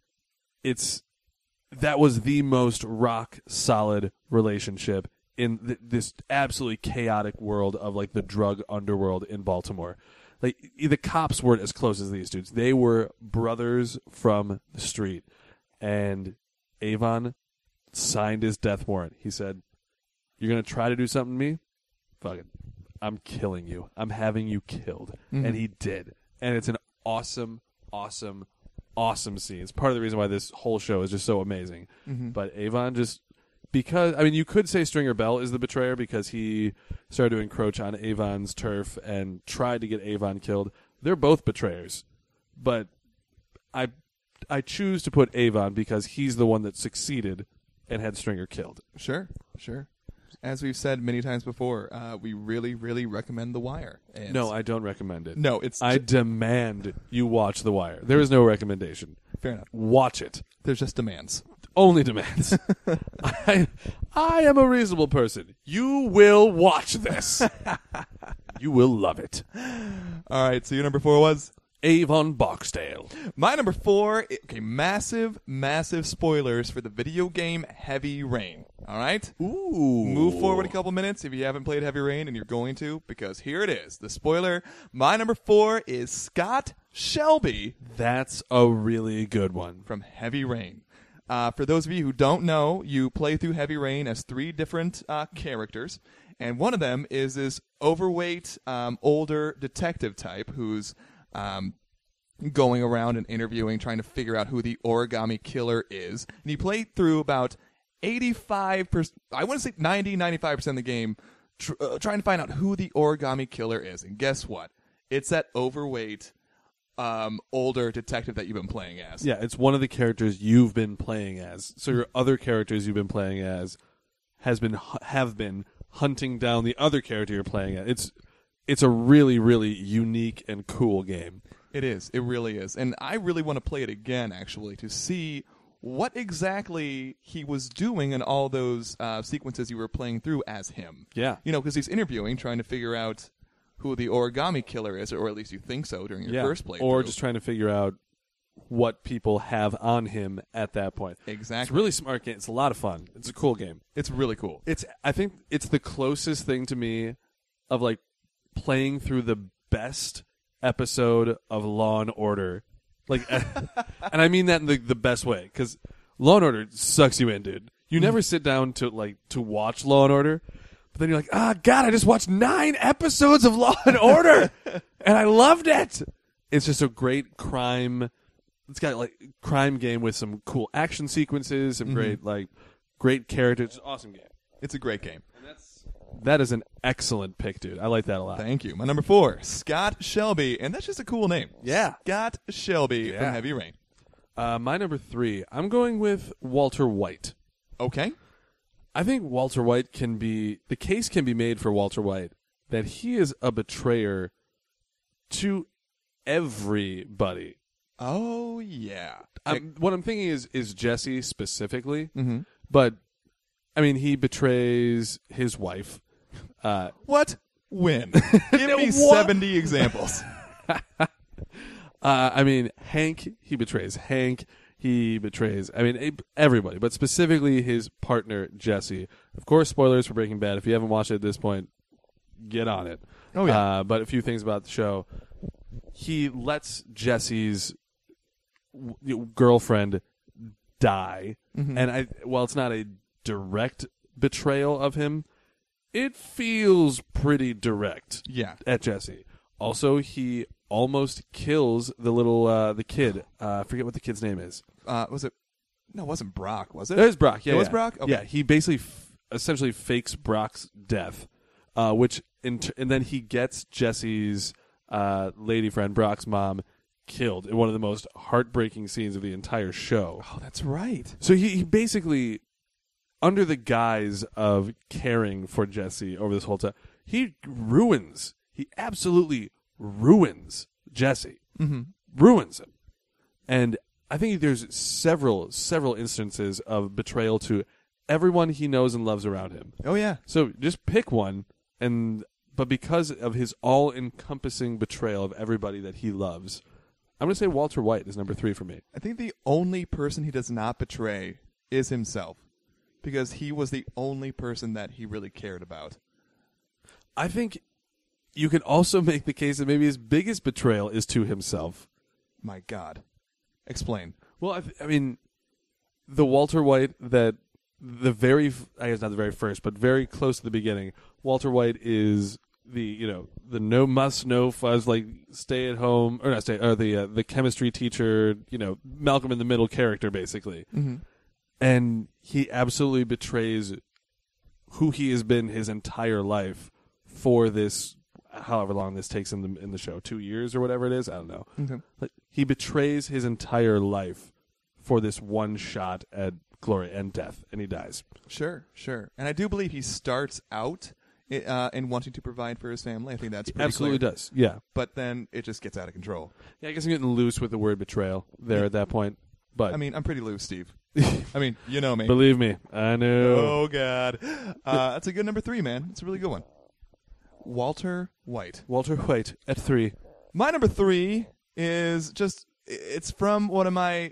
it's, that was the most rock solid relationship in th- this absolutely chaotic world of like the drug underworld in Baltimore. Like the cops weren't as close as these dudes. They were brothers from the street. And Avon signed his death warrant. He said, "You're going to try to do something to me? Fuck it. I'm killing you. I'm having you killed." Mhm. And he did. And it's an awesome, awesome, awesome scene. It's part of the reason why this whole show is just so amazing. Mhm. But Avon just, because, I mean, you could say Stringer Bell is the betrayer because he started to encroach on Avon's turf and tried to get Avon killed. They're both betrayers. But I I choose to put Avon because he's the one that succeeded and had Stringer killed. Sure, sure. As we've said many times before, uh, we really, really recommend The Wire. And No, I don't recommend it. no, it's I demand you watch The Wire. There is no recommendation. fair enough. Watch it. There's just demands. Only demands. I, I am a reasonable person. You will watch this. You will love it. All right, so your number four was? Avon Barksdale. My number four, okay, massive, massive spoilers for the video game Heavy Rain. All right? Ooh. Move forward a couple minutes if you haven't played Heavy Rain, and you're going to, because here it is. The spoiler. My number four is Scott Shelby That's a really good one. from Heavy Rain. Uh, for those of you who don't know, you play through Heavy Rain as three different uh, characters, and one of them is this overweight, um, older detective type who's um, going around and interviewing, trying to figure out who the origami killer is. And you play through about eighty-five percent, I want to say ninety, ninety-five percent of the game, tr- uh, trying to find out who the origami killer is. And guess what? It's that overweight, um, older detective that you've been playing as. Yeah, it's one of the characters you've been playing as. So your other characters you've been playing as has been have been hunting down the other character you're playing as. It's it's a really, really unique and cool game. It is. It really is. And I really want to play it again, actually, to see what exactly he was doing in all those uh, sequences you were playing through as him. Yeah. You know, because he's interviewing, trying to figure out who the origami killer is, or at least you think so during your Yeah. first playthrough. Or just trying to figure out what people have on him at that point. It's a Exactly. really smart game. It's a lot of fun. It's a cool game. It's really cool. It's I think it's the closest thing to me of like playing through the best episode of Law and Order. Like and I mean that in the, the best way, cuz Law and Order sucks you in, dude. You never sit down to like to watch Law and Order, but then you're like, "Ah, god, I just watched nine episodes of Law and Order and I loved it." It's just a great crime It's got like crime game with some cool action sequences, some Mhm. great like great characters. It's an awesome game. It's a great game. And that's that is an excellent pick, dude. I like that a lot. Thank you. My number four, Scott Shelby. And that's just a cool name. Yeah. Scott Shelby Yeah. from Heavy Rain. Uh, my number three, I'm going with Walter White. Okay. I think Walter White can be the case can be made for Walter White that he is a betrayer to everybody. Oh, yeah. I'm, what I'm thinking is is Jesse specifically, Mm-hmm. but I mean he betrays his wife. Uh, What? When? Give me What? seventy examples. uh, I mean Hank, he betrays Hank. He he betrays, I mean, it- everybody, but specifically his partner, Jesse. Of course, spoilers for Breaking Bad. If you haven't watched it at this point, get on it. Oh, yeah. Uh, but a few things about the show. He lets Jesse's w- girlfriend die. Mhm. And I, while it's not a direct betrayal of him, it feels pretty direct Yeah. at Jesse. Also, he almost kills the little uh, the kid. Uh, I forget what the kid's name is. Uh, was it? No, it wasn't Brock, was it? It was Brock. Yeah, It was yeah. Brock? Okay. Yeah, he basically f- essentially fakes Brock's death, uh, which in t- and then he gets Jesse's uh, lady friend, Brock's mom, killed in one of the most heartbreaking scenes of the entire show. Oh, that's right. So he, he basically, under the guise of caring for Jesse over this whole time, he ruins. He absolutely ruins Jesse. Mm-hmm. Ruins him. And I think there's several, several instances of betrayal to everyone he knows and loves around him. Oh, yeah. So just pick one, and but because of his all-encompassing betrayal of everybody that he loves, I'm going to say Walter White is number three for me. I think the only person he does not betray is himself, because he was the only person that he really cared about. I think you can also make the case that maybe his biggest betrayal is to himself. My God. Explain. Well, I, th- I mean, the Walter White that the very, f- I guess not the very first, but very close to the beginning, Walter White is the, you know, the no muss, no fuzz, like stay at home, or not stay, or the uh, the chemistry teacher, you know, Malcolm in the Middle character, basically. Mm-hmm. And he absolutely betrays who he has been his entire life for this, however long this takes in the in the show, two years or whatever it is, I don't know. Okay. But he betrays his entire life for this one shot at glory and death, and he dies. Sure, sure. And I do believe he starts out uh, in wanting to provide for his family. I think that's pretty Absolutely clear. does, yeah. But then it just gets out of control. Yeah, I guess I'm getting loose with the word betrayal there at that point. But I mean, I'm pretty loose, Steve. I mean, you know me. believe me, I know. Oh, God. Uh, that's a good number three, man. It's a really good one. Walter White. Walter White at three. My number three is just, it's from one of my,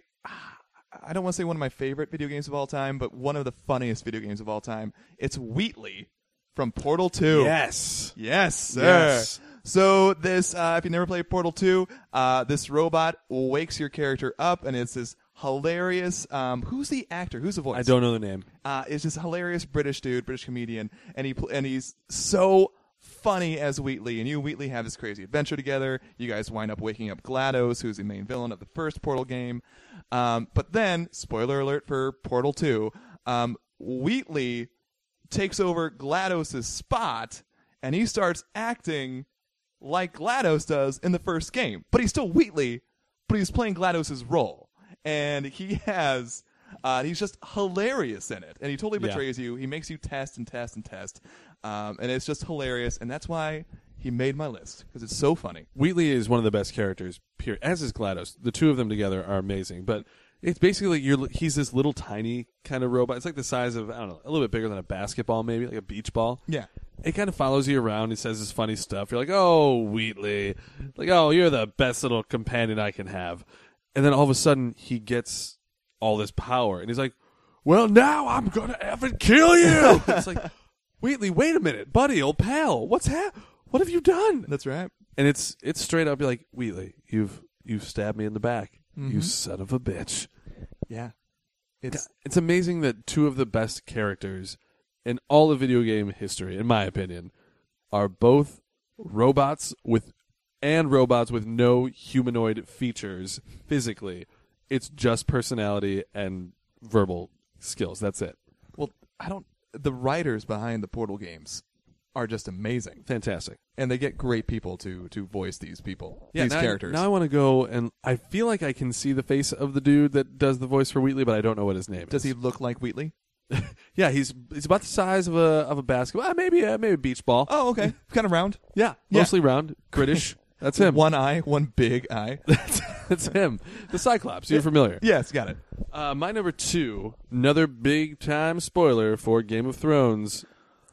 I don't want to say one of my favorite video games of all time, but one of the funniest video games of all time. It's Wheatley from Portal two. Yes. Yes, sir. Yes. So this, uh, if you never played Portal two, uh, this robot wakes your character up, and it's this hilarious, um, who's the actor? Who's the voice? I don't know the name. Uh, it's this hilarious British dude, British comedian, and he pl- and he's so funny as Wheatley, and you and Wheatley have this crazy adventure together. You guys wind up waking up GLaDOS, who's the main villain of the first Portal game. Um, but then, spoiler alert for Portal two, um, Wheatley takes over GLaDOS' spot, and he starts acting like GLaDOS does in the first game. But he's still Wheatley, but he's playing GLaDOS' role. And he has... Uh, he's just hilarious in it, and he totally betrays yeah. you. He makes you test and test and test, um, and it's just hilarious, and that's why he made my list, because it's so funny. Wheatley is one of the best characters, period, as is GLaDOS. The two of them together are amazing, but it's basically you're, he's this little tiny kind of robot. It's like the size of, I don't know, a little bit bigger than a basketball, maybe, like a beach ball. Yeah. It kind of follows you around. He says this funny stuff. You're like, oh, Wheatley. Like, oh, you're the best little companion I can have. And then all of a sudden, he gets all this power, and he's like, well, now I'm gonna effing kill you. It's like, Wheatley, wait a minute, buddy, old pal, what's ha- what have you done? That's right. And it's it's straight up, you're like, Wheatley, you've you've stabbed me in the back, Mm-hmm. you son of a bitch. Yeah. It's It's amazing that two of the best characters in all of video game history, in my opinion, are both robots with and robots with no humanoid features physically. It's just personality and verbal skills. That's it. well, I don't. The writers behind the Portal games are just amazing, Fantastic. and they get great people to to voice these people, Yeah, these now characters. I, now I want to go, and I feel like I can see the face of the dude that does the voice for Wheatley, but I don't know what his name Does is. he look like Wheatley? Yeah, he's he's about the size of a of a basketball. Uh, maybe uh, maybe a beach ball. Oh, okay. Kind of round. Yeah, Yeah. mostly round, British. That's him. One eye, one big eye. That's, that's him. The Cyclops. You're familiar. Yes, got it. Uh, my number two, another big time spoiler for Game of Thrones.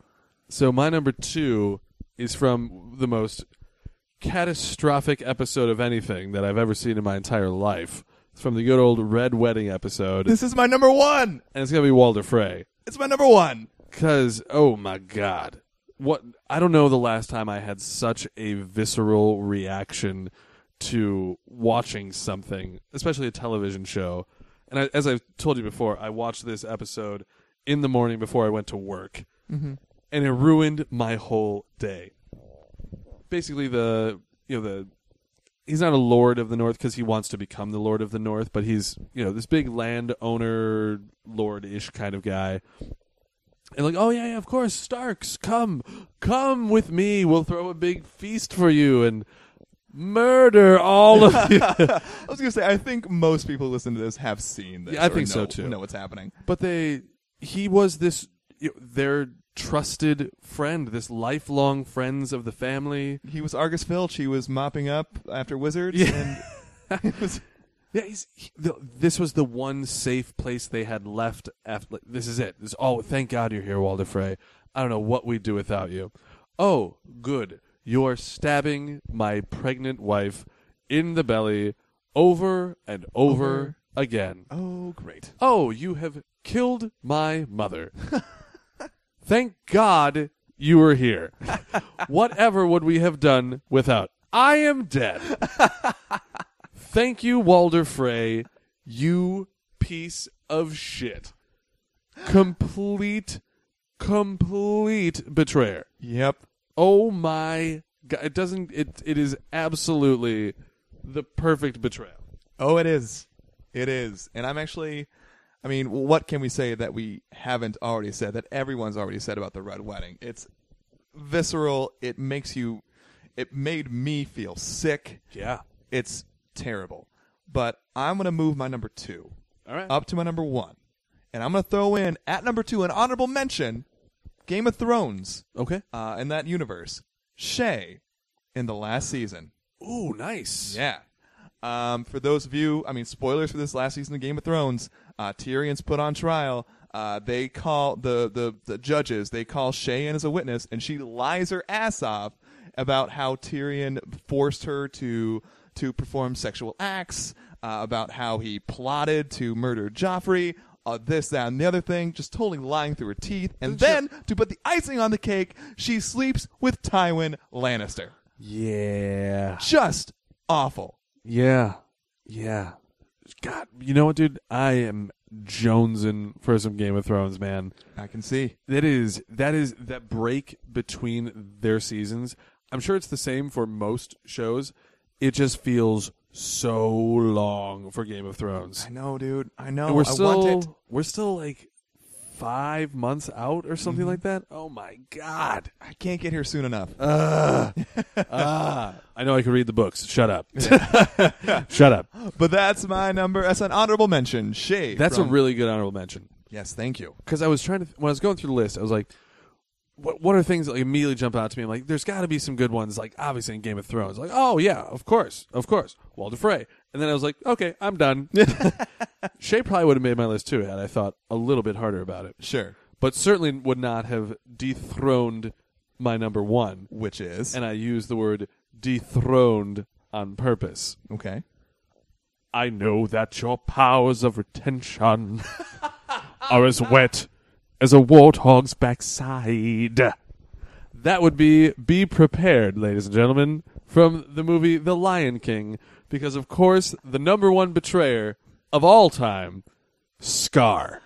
So my number two is from the most catastrophic episode of anything that I've ever seen in my entire life. It's from the good old Red Wedding episode. This is my number one. And it's going to be Walder Frey. It's my number one. Because, oh my God. What I don't know the last time I had such a visceral reaction to watching something, especially a television show. And I, as I've told you before, I watched this episode in the morning before I went to work. Mm-hmm. And it ruined my whole day. Basically, the, you know, the, he's not a Lord of the North because he wants to become the Lord of the North, but he's, you know, this big landowner, lord-ish kind of guy. And like, oh yeah, yeah, of course, Starks, come, come with me. We'll throw a big feast for you and murder all of you. I was gonna say, I think most people who listen to this have seen this. Yeah, I or think know, so too. Know what's happening. But they, he was this, you know, their trusted friend, this lifelong friends of the family. He was Argus Filch. He was mopping up after Wizards. Yeah. And it was. Yeah, he's, he, the, this was the one safe place they had left. After this is it. This, oh, thank God you're here, Walder Frey. I don't know what we'd do without you. Oh, good. You're stabbing my pregnant wife in the belly over and over, over. again. Oh, great. Oh, you have killed my mother. Thank God you were here. Whatever would we have done without? I am dead. Thank you, Walder Frey, you piece of shit. Complete, complete betrayer. Yep. Oh my God. It doesn't, it, it is absolutely the perfect betrayal. Oh, it is. It is. And I'm actually, I mean, what can we say that we haven't already said, that everyone's already said about the Red Wedding? It's visceral. It makes you, it made me feel sick. Yeah. It's terrible. But I'm going to move my number two All right. up to my number one. And I'm going to throw in, at number two, an honorable mention, Game of Thrones. Okay. Uh, in that universe. Shay in the last season. Ooh, nice. Yeah. Um, for those of you, I mean, spoilers for this last season of Game of Thrones, uh, Tyrion's put on trial. Uh, they call, the, the, the judges, they call Shay in as a witness, and she lies her ass off about how Tyrion forced her to to perform sexual acts, uh, about how he plotted to murder Joffrey, uh, this, that, and the other thing, just totally lying through her teeth. And then, to put the icing on the cake, she sleeps with Tywin Lannister. Yeah. Just awful. Yeah. Yeah. God, you know what, dude? I am jonesing for some Game of Thrones, man. I can see. That is, that is, that break between their seasons. I'm sure it's the same for most shows. It just feels so long for Game of Thrones. I know, dude. I know. And we're I still, want it. we're still like five months out or something Mm-hmm. like that. Oh my God. I can't get here soon enough. Uh, ah. I know I can read the books. Shut up. Shut up. But that's my number. That's an honorable mention. Shay. That's from- a really good honorable mention. Yes, thank you. Because I was trying to, when I was going through the list, I was like, what what are things that like, immediately jump out to me? I'm like, there's got to be some good ones, like obviously in Game of Thrones. Like, oh yeah, of course, of course, Walder Frey. And then I was like, okay, I'm done. Shay probably would have made my list too had I thought a little bit harder about it. Sure. But certainly would not have dethroned my number one. Which is? And I use the word dethroned on purpose. Okay. I know that your powers of retention are as wet as a warthog's backside. That would be Be Prepared, ladies and gentlemen, from the movie The Lion King, because, of course, the number one betrayer of all time, Scar.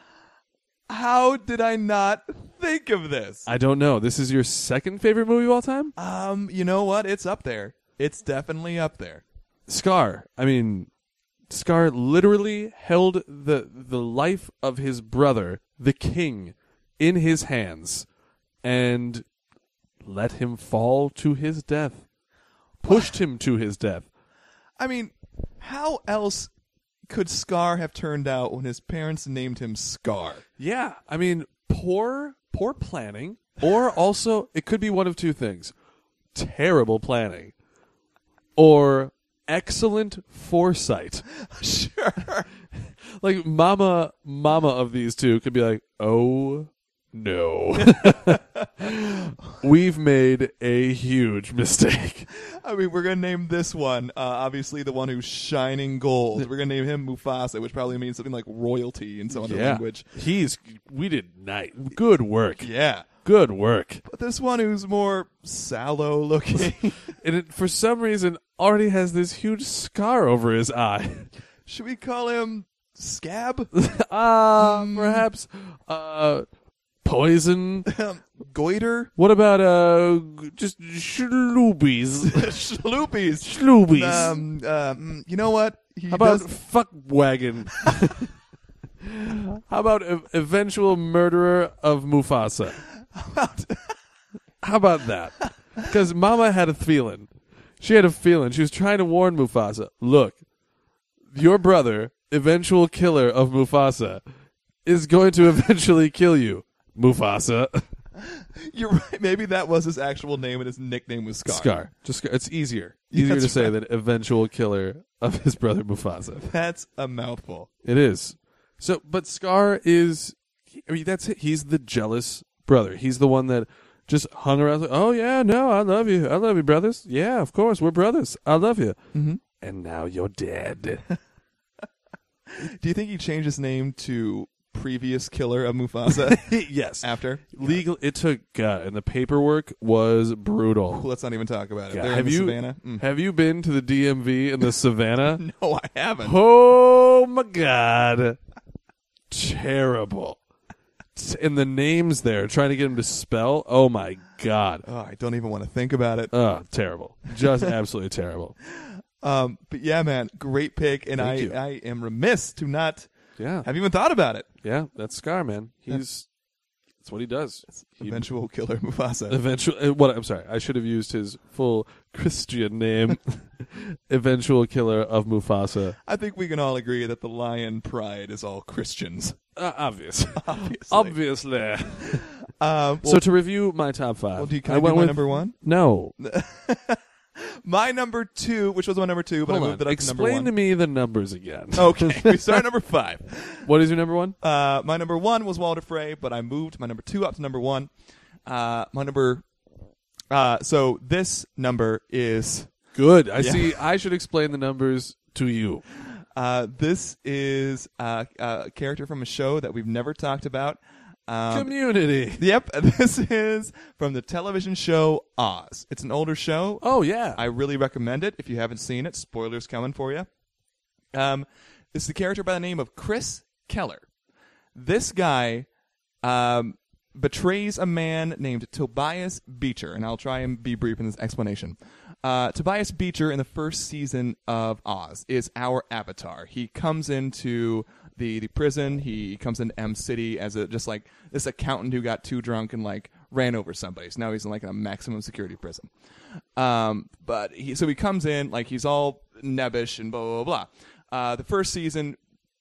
How did I not think of this? I don't know. This is your second favorite movie of all time? Um, you know what? It's up there. It's definitely up there. Scar. I mean, Scar literally held the the life of his brother, the king, in his hands and let him fall to his death. Pushed him to his death. I mean, how else could Scar have turned out when his parents named him Scar? Yeah, I mean, poor poor planning, or also it could be one of two things. Terrible planning or excellent foresight. Sure. Like mama mama of these two could be like, "Oh No. We've made a huge mistake. I mean, we're going to name this one, uh, obviously the one who's shining gold. We're going to name him Mufasa, which probably means something like royalty in some other Yeah. language. He's, we did nice. Good work. Yeah. Good work. But this one who's more sallow looking. And it, for some reason, already has this huge scar over his eye. Should we call him Scab? Ah, Hmm. perhaps, uh, poison. Goiter? What about, uh, g- just schloobies? Schloopies. Schloobies. Um, um, you know what? He How about does- fuck wagon? How about e- eventual murderer of Mufasa? How about that? Because Mama had a feeling. She had a feeling. She was trying to warn Mufasa. Look, your brother, eventual killer of Mufasa, is going to eventually kill you, Mufasa. You're right. Maybe that was his actual name and his nickname was Scar. Scar. Just Scar. It's easier. Easier That's to say right. than eventual killer of his brother Mufasa. That's a mouthful. It is. So, but Scar is, I mean, that's it. He's the jealous brother. He's the one that just hung around. Like, oh, yeah, no, I love you. I love you, brothers. Yeah, of course, we're brothers. I love you. Mm-hmm. And now you're dead. Do you think he changed his name to previous killer of Mufasa Yes. after? Legal. It took, God, and the paperwork was brutal. Let's not even talk about it. God, They're have in the you savannah. Mm. have you been to the D M V in the savannah? No, I haven't. Oh my God. Terrible. And the names there, trying to get him to spell. Oh my God. Oh, I don't even want to think about it. Oh, terrible. Just absolutely terrible. Um, but yeah, man, great pick, and I, Thank you. I am remiss to not Yeah. have even thought about it. Yeah, that's Scar, man. He's that's what he does. He Eventual killer Mufasa. eventually uh, what I'm sorry, I should have used his full Christian name. Eventual killer of Mufasa. I think we can all agree that the lion pride is all Christians. Uh, obvious. Obviously. Obviously. Uh, well, So to review my top five. well, do you I kind of went my with number one? No. My number two, which was my number two, but Hold I on. moved it up to number Explain one. to me the numbers again. Okay, we start at number five. What is your number one? Uh, my number one was Walter Frey, but I moved my number two up to number one. Uh, my number, uh, so this number is, Good. I Yeah. see. I should explain the numbers to you. uh, this is uh, a character from a show that we've never talked about. Um, Community. Yep, this is from the television show Oz. It's an older show. Oh yeah. I really recommend it if you haven't seen it. Spoilers coming for you. Um, this is a character by the name of Chris Keller. This guy um, betrays a man named Tobias Beecher, and I'll try and be brief in this explanation. Uh, Tobias Beecher in the first season of Oz is our avatar. He comes into the, the prison. He comes into M City as a just like this accountant who got too drunk and like ran over somebody. So now he's in like a maximum security prison. Um, but he, so he comes in like he's all nebbish and blah blah blah. Uh, the first season,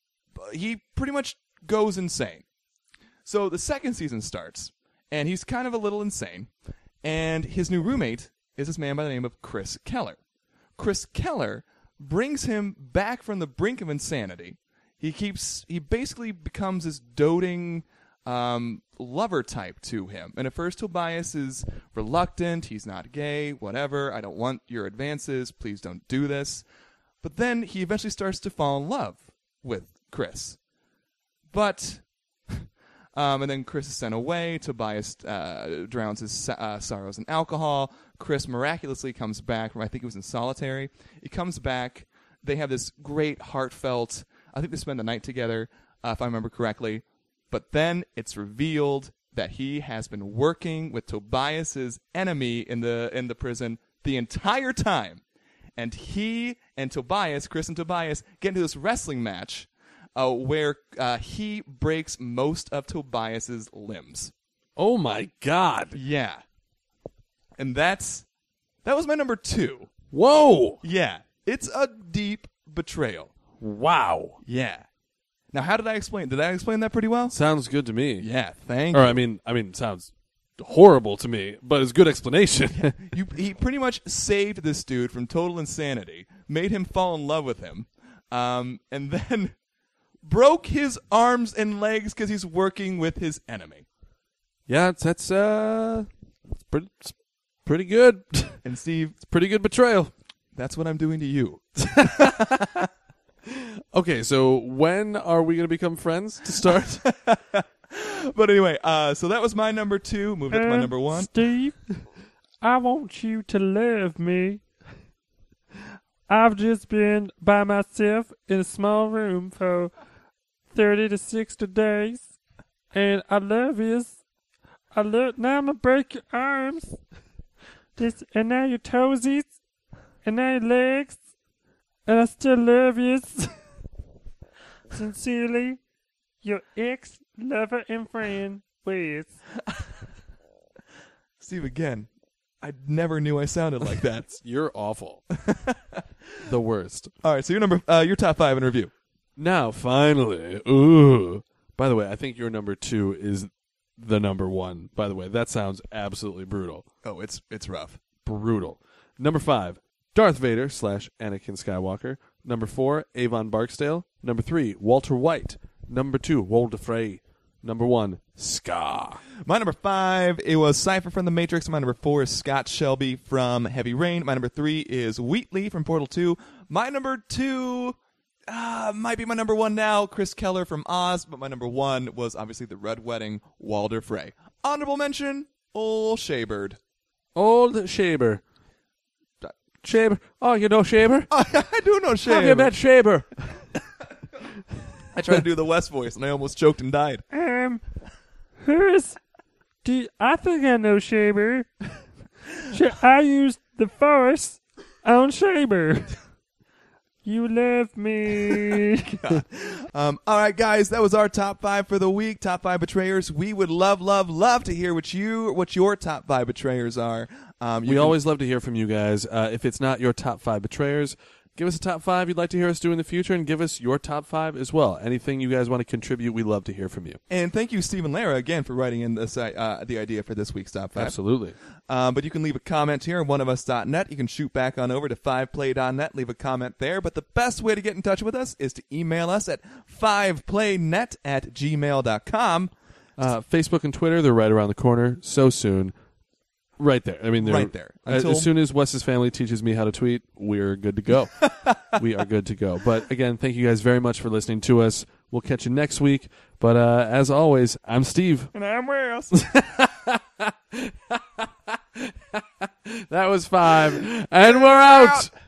he pretty much goes insane. So the second season starts, and he's kind of a little insane. And his new roommate is this man by the name of Chris Keller. Chris Keller brings him back from the brink of insanity. He keeps, he basically becomes this doting um, lover type to him. And at first Tobias is reluctant. He's not gay, whatever. I don't want your advances. Please don't do this. But then he eventually starts to fall in love with Chris. But, um, and then Chris is sent away. Tobias uh, drowns his uh, sorrows in alcohol. Chris miraculously comes back from, I think he was in solitary. He comes back. They have this great, heartfelt, I think they spend the night together, uh, if I remember correctly. But then it's revealed that he has been working with Tobias's enemy in the in the prison the entire time. And he and Tobias, Chris and Tobias, get into this wrestling match uh, where uh, he breaks most of Tobias's limbs. Oh my God. Yeah. And that's that was my number two. Whoa. Yeah. It's a deep betrayal. Wow. Yeah. Now, how did I explain? Did I explain that pretty well? Sounds good to me. Yeah, thank Or you. I mean, I mean, sounds horrible to me, but it's good explanation. you. He pretty much saved this dude from total insanity, made him fall in love with him, um, and then broke his arms and legs because he's working with his enemy. Yeah, it's, that's uh, it's pretty, it's pretty good. And Steve, It's pretty good betrayal. that's what I'm doing to you. Okay, so when are we going to become friends to start? But anyway, uh, so that was my number two. Moved up to my Um, number one. Steve, I want you to love me. I've just been by myself in a small room for thirty to sixty days, and I love you. I love. Now I'm gonna break your arms, this, and now your toesies, and now your legs, and I still love you. Sincerely, your ex-lover and friend, Wes. Steve, again, I never knew I sounded like that. You're awful. The worst. All right, so your number, uh, your top five in review. Now, finally, ooh. By the way, I think your number two is the number one. By the way, that sounds absolutely brutal. Oh, it's it's rough. Brutal. Number five, Darth Vader slash Anakin Skywalker. Number four, Avon Barksdale. Number three, Walter White. Number two, Walder Frey. Number one, Scar. My number five, it was Cypher from The Matrix. My number four is Scott Shelby from Heavy Rain. My number three is Wheatley from Portal two. My number two uh, might be my number one now, Chris Keller from Oz. But my number one was obviously The Red Wedding, Walder Frey. Honorable mention, Ol' Shaybird. Old Shaber. Shaber. Oh, you know Shaber? I do know Shaybird. Have you met Shaber? I tried to do the West voice, and I almost choked and died. Um, who's? Do you, I think I know Shaber. Sh- I used the Force on Shaber. You love me. Um, all right, guys, that was our top five for the week. Top five betrayers. We would love, love, love to hear what you, what your top five betrayers are. Um, you We can- always love to hear from you guys. Uh, if it's not your top five betrayers, give us a top five you'd like to hear us do in the future, and give us your top five as well. Anything you guys want to contribute, we love to hear from you. And thank you, Stephen Lara, again for writing in this uh, the idea for this week's top five. Absolutely. Um, but you can leave a comment here on one of us dot net. You can shoot back on over to five play dot net, leave a comment there. But the best way to get in touch with us is to email us at five play net at gmail dot com. Uh, Facebook and Twitter, they're right around the corner so soon. Right there. I mean, they're, Right there. As, Until- as soon as Wes's family teaches me how to tweet, we're good to go. We are good to go. But again, thank you guys very much for listening to us. We'll catch you next week. But uh, as always, I'm Steve. And I'm Wes. That was five. And we're out.